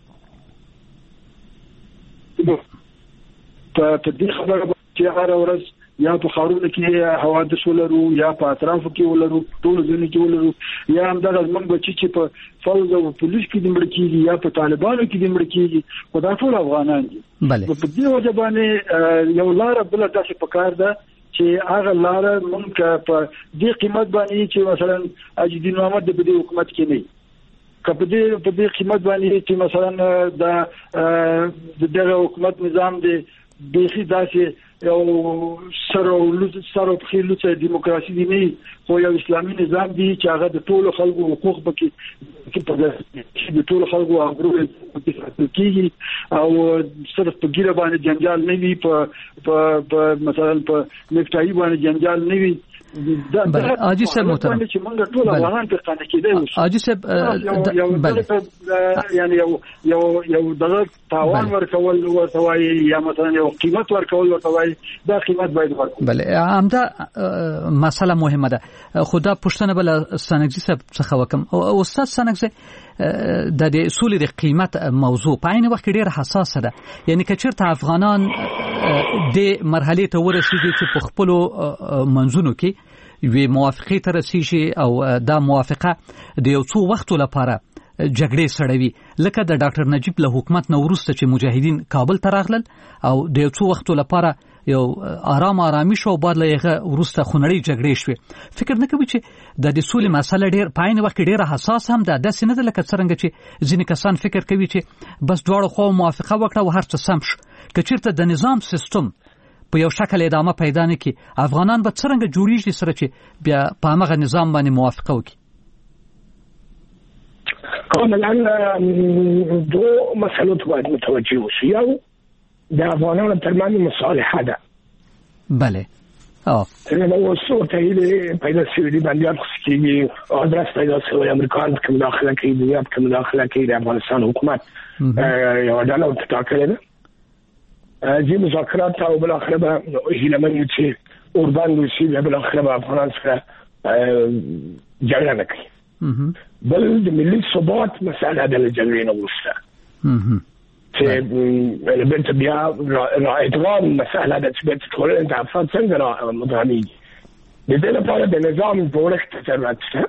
په دې خبره چې هر ورځ یا په خارونه کې حوادث ولرو یا په اطرافو کې ولرو ټول ځینې کې ولرو یا هم دغه موږ بچی چې په فوج او پولیس کې د مړ کېږي یا په طالبانو کې د مړ کېږي خو دا ټول افغانان دي. په دې وجه باندې یو لار بل تاسو په کار ده چې هغه لار مونږ په دې قیمت باندې چې مثلا اجدین محمد د دې حکومت کې نه کله دې په دې قیمت باندې چې مثلا د دغه حکومت نظام دی بیخي داسې یو سره لوڅ سره په خلوڅه دیموکراسي دی نه خو یو اسلامي نظام دی چې هغه د ټولو خلکو حقوق پکې کې په د ټولو خلکو حقوق کېږي او صرف په ګیره باندې جنجال نه وي په په مثلا په نیکټای باندې جنجال نه وي. بله حاجی صاحب محترم چې موږ ټول افغانان په قانون کې دی حاجی صاحب بله یعنی یو یو یو دغه تاوان ورکول ورته وایي یا مثلا یو قیمت ورکول ورته وایي دا قیمت باید ورکړو. بله همدا مسله مهمه ده. خدا پښتنه بل سنگزی صاحب څخه وکم او استاد سنگزی د دې سولې د قیمت موضوع په عین وخت ډیر حساسه ده. یعنی که چیرته افغانان د مرحله ته ورسیږي چې په خپل منځونو کې وی موافقه ته رسیږي او دا موافقه د یو څو وختو لپاره جګړې سړوي لکه د ډاکټر نجیب له حکومت نو وروسته چې مجاهدین کابل ته راغلل او د یو څو وختو لپاره یو آرام آرامي شو بعد له هغه وروسته خونړۍ جګړې شوې. فکر نه کوي چې د دې سولې مسله ډیر په عین وخت ډیره حساس هم ده داسې نه ده لکه څنګه چې ځینې کسان فکر کوي چې بس دواړو خو موافقه وکړه او هر څه سم شو. که چیرته د نظام سیستم په یو شکل ادامه پیدا نه کړي افغانان به څنګه جوړیږي سره چې بیا په هغه نظام باندې موافقه وکړي؟ کاملا دو مسئلو ته باید متوجه اوسو. یو د افغانانو ترمنځ مصالحه ده. بله نو اوس ته پیدا شوی دی بندیان خصوصي آدرس پیدا شوی امریکایان که مداخله کوي دنیا که مداخله کوي د افغانستان حکومت یو ډله ټاکلې ده ځي مذاکرات او بل اخر به هیله من چې اوربان روسي بل اخر به افغانان سره جګړه نه کوي. بل د ملي ثبات مسله د جګړې نه وروسته چې بنت بیا را ادغام مسله د چې ټولنه د افغان څنګه را مدغمېږي. د دې لپاره د نظام جوړښت ضرورت شته.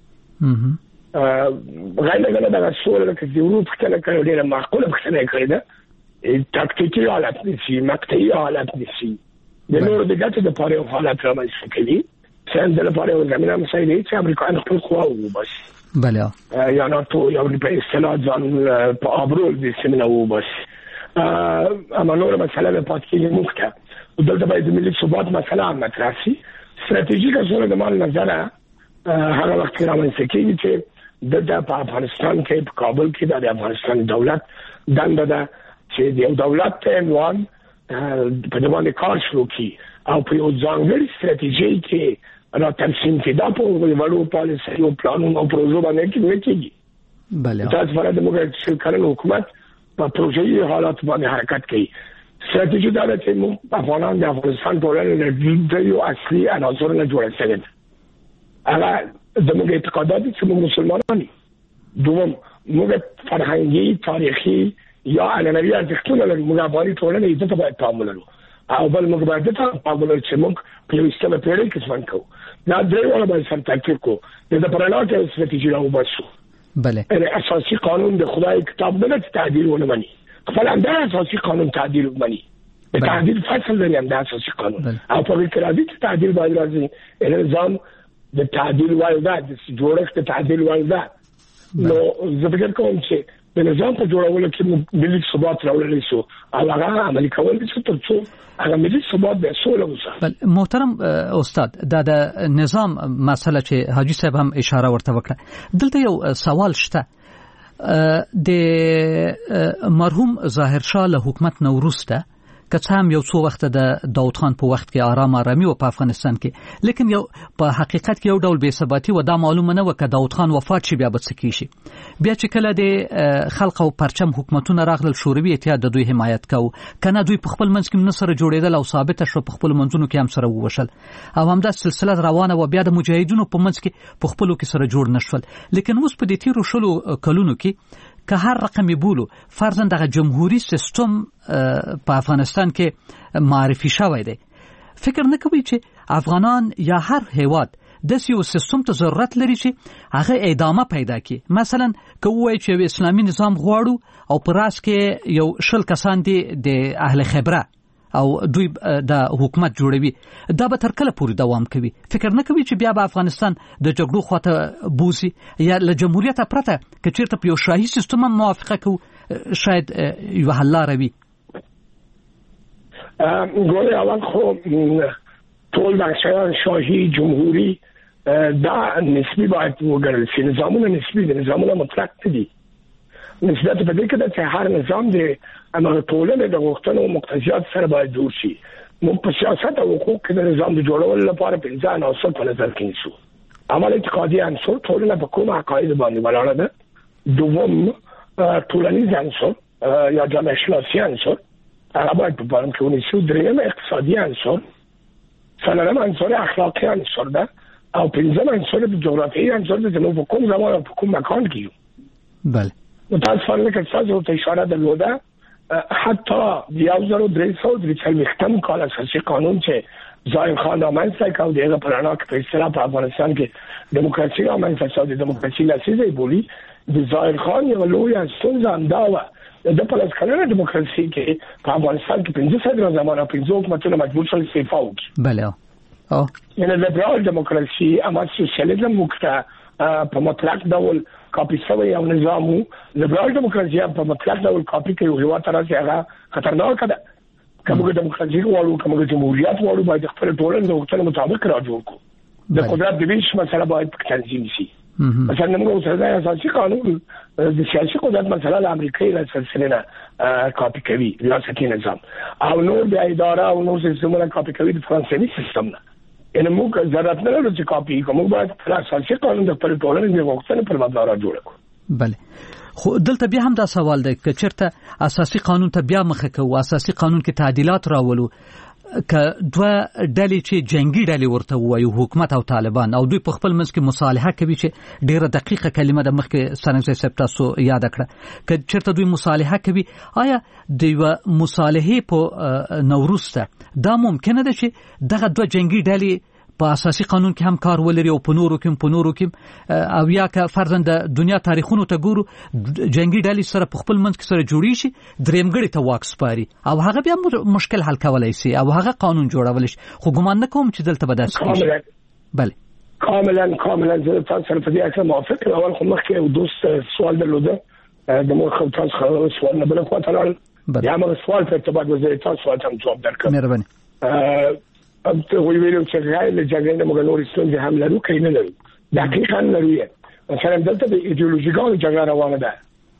غیر نه دا څول کې د اروپا کله کله ډېر معقوله څه کړی ده. تاکتیکي حالت نشي، مقطعي حالت نشي. د نور د ګټې د پاره حالت رامنځته کوي. څنګه د لپاره زمينه مسایل چې امریکایان خپل قوا وباسي. بله یا ناتو یا په اصطلاح ځان په ابرول د سیمه وباسي. اما نور مسله په پاتې کې مخکې دلته باید د ملي ثبات مسله مطرح شي. ستراتیژیک اصول د مال نظره هغه وخت رامنځته کیږي چې د افغانستان کې په کابل کې د افغانستان دولت دنده ده چې د یو دولت ته عنوان په دې باندې کار شروع کړي او په یو ځانګړي ستراتیژي کې را تنظیم کړي دا په وړو پالیسي او پلانونو او پروژو باندې کې کېږي. بله تاسو فرض موږ چې کله حکومت په پروژې حالات باندې حرکت کوي. ستراتیژي دا ده چې موږ افغانان د افغانستان ټولنې د یو اصلي عناصر نه جوړ شوي. هغه زموږ اعتقادات چې موږ مسلمانان یو. دوم موږ فرهنګي تاریخي یا عنعنوي ارزښتونه لرو. موږ افغاني ټولنه یې ته باید پام ولرو او بل موږ باید ته پام ولرو چې موږ په یو سیمه پیړۍ کې ژوند کوو. دا درې وړه باید سم تحقیق کوو. د پرلاټ ستراتیژي راوباسو. بله اساسي قانون د خدای کتاب نه تعدیل ونه مني. خپل انده اساسي قانون تعدیل مني. د تعدیل فصل لري انده اساسي قانون او په کې راځي چې تعدیل باید راځي. نظام د تعدیل وایي د جوړښت د تعدیل وایي. نو زه فکر کوم چې د نظام په جوړولو کې ملي ثبات راوړل شو او هغه عملي کول چې ترڅو هغه ملي ثبات به سوله وسه. بل محترم استاد دا د نظام مسله چې حاجی صاحب هم اشاره ورته وکړه. دلته یو سوال شته. د مرحوم ظاهر شاه له حکومت نو وروسته که څه هم یو څو وخت د داود خان په وخت کې آرام آرامي و په افغانستان کې، لیکن یو په حقیقت کې یو ډول بے ثباتی و دا معلومه نه و که داود خان وفات شي بیا به څه کیږي. بیا چې کله د خلق او پرچم حکومتونه راغلل شوروي اتحاد د دوی حمایت کو کنه دوی په خپل منځ کې نه سره جوړېدل او ثابت شو په خپل منځونو کې هم سره ووشل او همدا سلسله روانه و. بیا د مجاهدینو په منځ کې په خپلو کې سره جوړ نشول. لیکن اوس په دې تیرو شلو کلونو کې که هر رقمي بولو فرضاً دغه جمهوریت سیستم په افغانستان کې معرفي شوی دی. فکر نه کوي چې افغانان یا هر هیواد د یو سیستم ته ضرورت لري چې هغه ادامه پیدا کړي؟ مثلا که وایي چې اسلامي نظام غواړو او پر راس کې یو شل کسان دي د اهل خبره او دوی د حکومت جوړوي، دا به تر کله پورې دوام کوي؟ فکر نه کوي چې بیا به افغانستان د جګړو خواته بوزي یا له جمهوریت پرته که چیرته په یو شاهي سیستم موافقه کوو شاید یو حل لاره وي؟ ګورې اول خو ټول د شاهي جمهوري دا نسبي باید وګڼل شي. نظامونه نسبي دي، نظامونه مطلق نه دي. نسبت په دې کې د هر نظام د امر ټولنې د غوښتنو او مقتضیات سره باید جوړ شي. موږ په سیاست او حقوق کې د نظام د جوړولو لپاره پنځه عناصر په نظر کې نیسو. اول اعتقادي عنصر، ټولنه په کومه عقاید باندې ولاړه ده. دوم ټولنیز عنصر یا جامعه شناسی عنصر هغه باید په پام کې ونیسو. دریم اقتصادي عنصر، څلورم عنصر اخلاقي عنصر ده او پنځم عنصر د جغرافیایي عنصر ده چې موږ په کوم زمان او په کوم مکان کې یو. بله متاسفانه که تاسو ته اشاره درلوده حتی یو زر و درې سوه درې څلوېښتم کال اساسي قانون چې ظاهر خان رامنځته کړ او دغه په رڼا کې په اصطلاح په افغانستان کې دیموکراسي رامنځته شوه، د دیموکراسي لسیزه یې بولي. د ظاهر خان یو لویه ستونزه همدا وه د پلس کلنه دیموکراسي کې په افغانستان کې پنځه سدره زمانه پنځه حکومتونه مجبور شول استعفا وکړي. بله او یعنې لیبرال دیموکراسي اما سوسیالیزم وکړه په مطلق ډول کاپی شوی او نظام وو. لیبرال دیموکراسي په مطلق ډول کاپی کوي او هیواد ته راځي هغه خطرناک ده. کومه دیموکراسي غواړو کومه جمهوریت غواړو باید خپل ټولنه د وختونو مطابق را جوړ کړو. د قدرت د ویش مسله باید تنظیم شي. مثلا موږ سره د اساسي قانون د سیاسي قدرت مسله د امریکایي له سلسله نه کاپی کوي ریاستي نظام او نور د اداره او نور سیستمونه کاپی کوي د فرانسوي سیستم نه. ان موږ ضرورت نه لري چې کاپی کوو، موږ باید اساسي قانون د خپل ټولنې د وختونو پر مبنا را جوړ کړو. بله خو دلته بیا هم دا سوال دی چې چیرته اساسي قانون ته بیا مخه کوو، اساسي قانون کې تعدیلات راولو، که دوه ډلې چې جنگي ډلې ورته وایو، حکومت او طالبان، او دوی په خپل منځ کې مصالحه کوي چې ډیره دقیقه کلمه د مخکې سرنګزی صاحب تاسو یاد کړه، که چیرته دوی مصالحه کوي، آیا د یوه مصالحې په نوروسته دا ممکنه ده چې دغه دوه جنگي ډلې په اساسي قانون کې هم کار ولري او په نورو کې په نورو کې، او یا که فرضاً د دنیا تاریخونو ته ګورو جنگي ډلې سره په خپل منځ کې سره جوړی شي، درېمګړي ته واک سپاري او هغه بیا مشکل حل کولای شي او هغه قانون جوړول شي. خو ګمان نه کوم چې دلته به داسې کیږي. بله کاملا کاملا زه تاسو سره په دې اړه موافق یم. اول خو مخکې یو دوست سوال درلوده د مور خو تاسو سوال نه بل خو ته یا موږ سوال په ارتباط وزیر تاسو ته جواب درکړم. مهرباني. اب ته ویلو چې غیر له جګړې نه موږ نور ستونزې هم لرو کین نه لرو. دقیقاً لرو. مثلا دلته د ایدئولوژیکال جګړه روانه ده.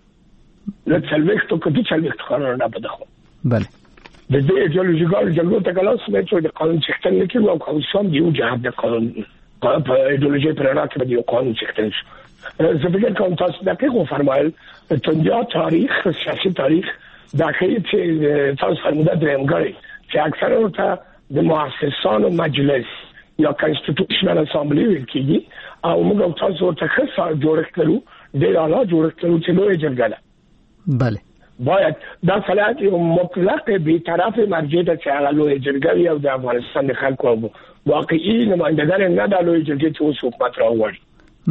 له څلوېښتو کډي څلوېښت قانون نه پد خو. بله. د دې ایدئولوژیکال جګړو ته کلاس مې چې د قانون څخه نه کیږي او قانون دی جهاد د قانون په ایدئولوژي پر اړه کې د قانون څخه زه فکر کوم تاسو دقیق فرمایل دنیا تاریخ سیاسي تاریخ دا کې چې تاسو فرموده درېمګړي چې اکثر ورته د مؤسسانو مجلس یا کانستیټیوشنل اسامبلی ویل کېږي او موږ تاسو ورته ښه جوړښت کړو، ډېر اعلی جوړښت کړو چې لوی جرګه ده. بله. باید دا صلاحیت یو مطلق بی‌طرف مرجع ته چې هغه لوی جرګه وي او د افغانستان د خلکو واقعي نمایندګان نه د لوی جرګې چې اوس حکومت راوړي.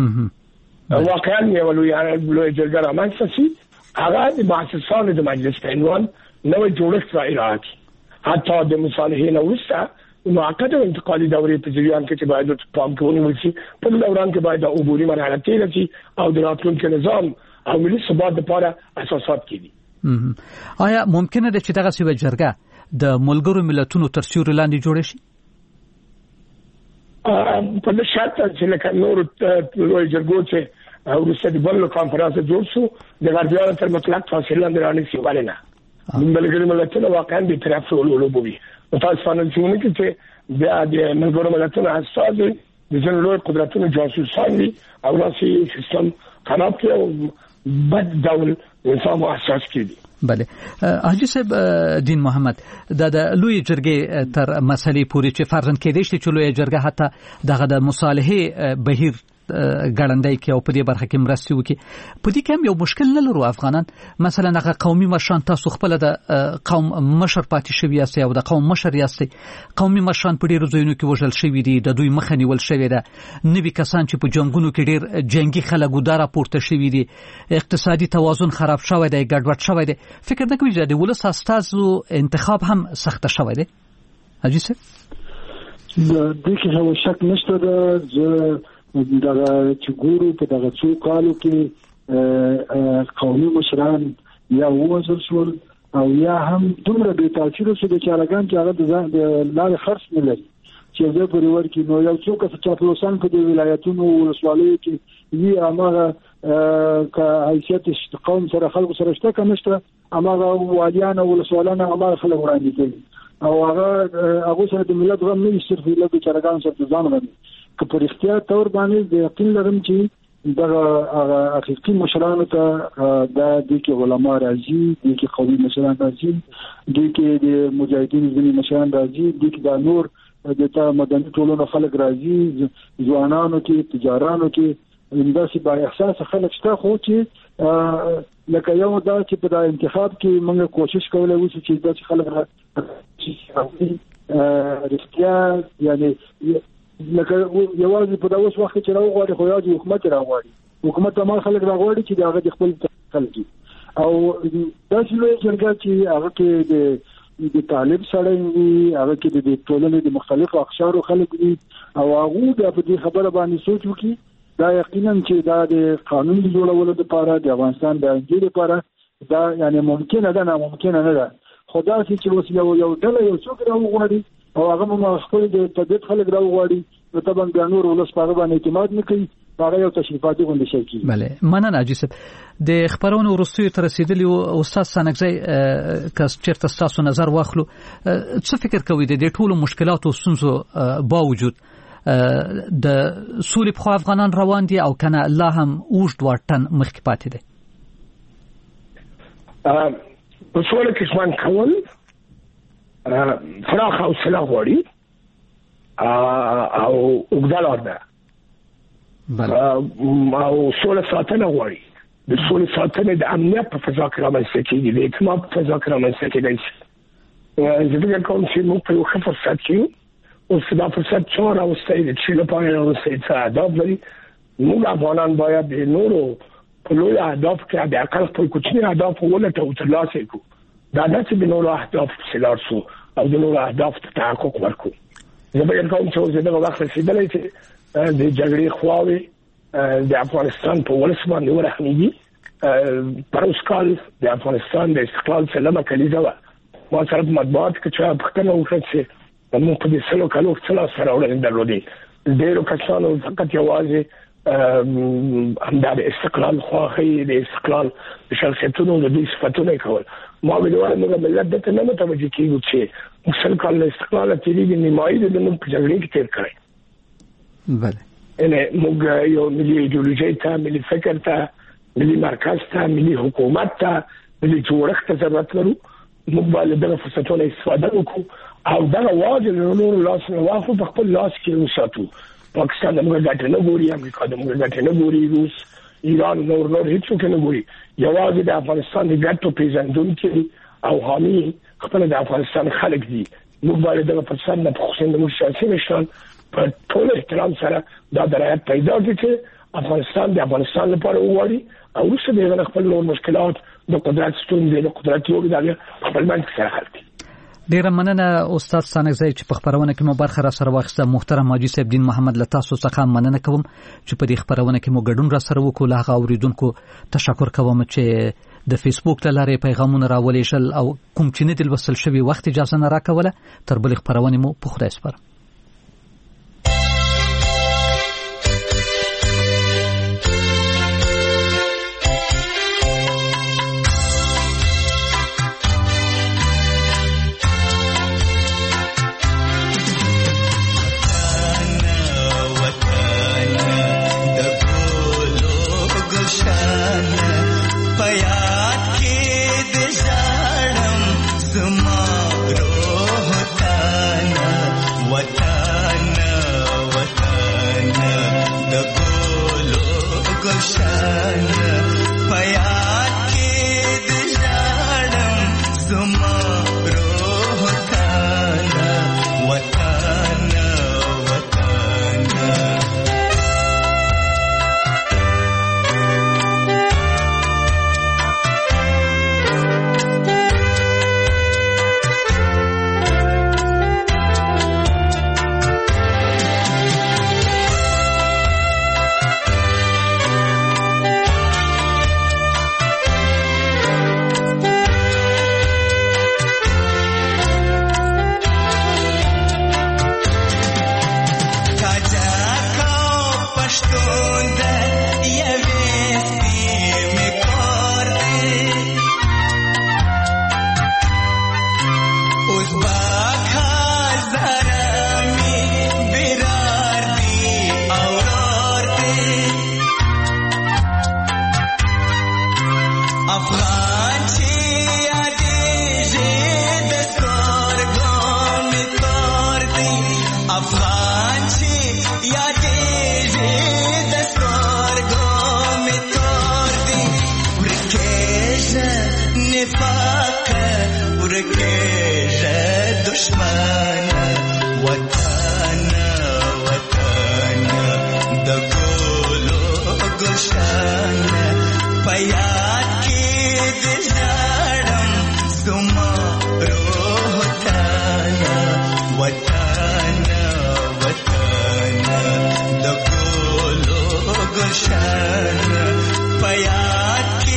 واقعا یو لوی لوی جرګه رامنځته شي، هغه د مؤسسانو د مجلس په عنوان نوې جوړښت را اعلان کړي. حتی د مصالحې نه وروسته موقته انتقالي دورې په جریان کې چې باید پام کې ونیول شي، په دوران کې باید د عبوري مرحله تېره شي او د راتلونکي نظام او ملي ثبات لپاره اساسات کېږي. آیا ممکنه ده چې دغه سیمه جرګه د ملګرو ملتونو تر سیوري لاندې جوړه شي؟ په دې شرط چې لکه نور لوی جرګو چې وروسته د بل کانفرنس جوړ شو د غربیانو تر مطلق فاصله لاندې رانیسي ولې نه ملګري ملتونه واقعا به طرف ولولوبوي. تاسو فانل شونه چې بیا د ملګرو ملتونو اساس د ځینو لوی قدرتونو جاسوسان دي او راسي سیستم خراب کړي او بد ډول نظام اساس کړي. بله. حاجی صاحب دین محمد دا د لوی جرګې تر مسلې پورې چې فرضاً کېدای شي چې لوی جرګه حتی دغه د مصالحې بهیر ګړندای کې او په دې برخه کې مرستې وکړي، په دې کې هم یو مشکل نه لرو افغانان. مثلا هغه قومي مشران، تاسو خپل د قوم مشر پاتې شوی یاستئ او د قوم مشر یاستئ، قومي مشران په ډېرو ځایونو کې وژل شوي دي، د دوی مخه نیول شوې ده، نوي کسان چې په جنګونو کې ډېر جنګي خلک وو دا راپورته شوي دي، اقتصادي توازن خراب شوی دی، ګډوډ شوی دی. فکر نه کوئ چې د ولس استازو انتخاب هم سخته شوی دی؟ حاجي صاحب د دې کې هیڅ شک نشته ده. دغه چې ګورو په دغه څو کالو کې قومي مشران یا ووژل شول او یا هم دومره بې تاثیره شو د چارګان چې هغه د لارې خرڅ نه لري چې زه پرې ورکړي. نو یو څوک چې چاپلوسان په دې ولایتونو ولسوالیو کې وي هماغه که حیثیت قوم سره خلکو سره شته که نشته، هماغه والیان او ولسوالان هماغه خلک وړاندې کوي او هغه هغه سره د ملت غم نه صرف د چارګان سره ځان غوړي. که پر اختیار تور باندې د یقین لرم چې دغه حقیقي مشرانو ته د دې کې علما راځي، د کې قومي مشران راځي، د کې د مجاهدین ځینې مشران راځي، د کې د نور د تا مدني ټولنو خلک راځي، ځوانانو کې تجارانو کې انداسي با احساس خلک شته. خو چې لکه یو دا چې په دا انتخاب کې موږ کوشش کولای وو چې دا چې خلک راځي رښتیا یعنی لکه یوازې په داوس وخت چې راوغواړي خو یوازې حکومت راوغواړي، حکومت هم خلک راوغواړي چې هغه د خپل خلک او داسې لوی جرګه چې هغه کې د د طالب سره وي، هغه کې د ټولنې د مختلفو اقشارو خلک وي او هغه د په دې خبره باندې سوچ وکړي. دا یقینا چې دا د قانون جوړولو لپاره د افغانستان د انګړ لپاره دا یعنی ممکن ده نه ممکن نه ده. خدا چې اوس یو یو ډله یو څوک راوغواړي او هغه مو خپل د طبيعت خلک راوغواړي نو طبعا د نور ولس په باندې اعتماد نه کوي، هغه یو تشریفاتي غونډه شي کی. بله مننه حاجي صاحب. د خبرونو ورستیو تر رسیدلی او استاد سنگزی کس چیرته تاسو نظر واخلو څه فکر کوي د دې ټولو مشکلاتو ستونزو باوجود د سولې په افغانان روان دي او کنه الله هم اوږد ورتن مخکې پاتې دي؟ په سوله کې ژوند کول فراخ حوصله غواړي او اوږده لار ده او سوله ساتنه غواړي. د سولې ساتنه د امنیت په فضا کې رامنځته کېږي، د اعتماد په فضا کې رامنځته کېدای شي. زه فکر کوم چې موږ په یو ښه فرصت کې یو. اوس دا فرصت څو راوستی دی چې لپاره راوستی څه اهداف لري. موږ افغانان باید د نورو په لوی اهداف کې د اقل خپل کوچني اهداف ولټو ترلاسه کړو. دا نه چې د نورو اهداف پسې لاړ شو او د نورو اهدافو ته تحقق ورکړو. زه فکر کوم چې اوس دغه وخت رسېدلی چې د جګړې خواوې د افغانستان په ولس باندې ورحمېږي. پروس کال د افغانستان د استقلال سلمه کلیزه وه. ما سره په مطبوعات کې چا پوښتنه وکړه چې موږ په دې سلو کالو کې څه لاسته راوړنې درلودې. ډېرو کسانو فقط یوازې همدا د استقلال خواهی، د استقلال د شخصیتونو د دوی صفتونه کول. ما ویل وایي موږ ملت دته نه متوجه کېږو چې موږ سل کال له استقلاله تېرېږي، نیمایي د موږ په جګړې کې تېر کړی. بله یعنې موږ یو ملي ایډیولوژۍ ته، ملي فکر ته، ملي مرکز ته، ملي حکومت ته، ملي جوړښت ته ضرورت لرو. موږ باید دغه فرصتونه استفاده وکړو او دغه واجب له نورو لاس نه واخلو، په خپل لاس کې وساتو. پاکستان د موږ ګټې نه ګوري، امریکا د موږ ګټې نه ګوري، روس، ایران، نور نور هیڅوک نه ګوري. یوازې د افغانستان د ګټو پیژندونکي او حامي خپل د افغانستان خلک دي. موږ باید دغه فرصت نه په خصوصا د موږ سیاسي مشران په ټول احترام سره دا درایت پیدا کړي چې افغانستان د افغانستان لپاره وغواړي او وروسته د هغه خپل نور مشکلات د قدرت ستونزې د قدرت لوري دغه خپل منځ کې سره حل کړي. ډیره مننه استاد ثانګزی چې په خبرونه کې مو برخه را سره واخیسته. محترم حاجی صاحب دین محمد له تاسو څخه مننه کوم چې په دې خبرونه کې مو ګډون را سره وکړو. هغه اوریدونکو تشکر کوم چې د فیسبوک له لارې پیغامونه راولېږل او کوم چې نه دي لوستل شوي وخت اجازه نه راکوله. تر بلې خبرونه مو په خدای سپارم. Payat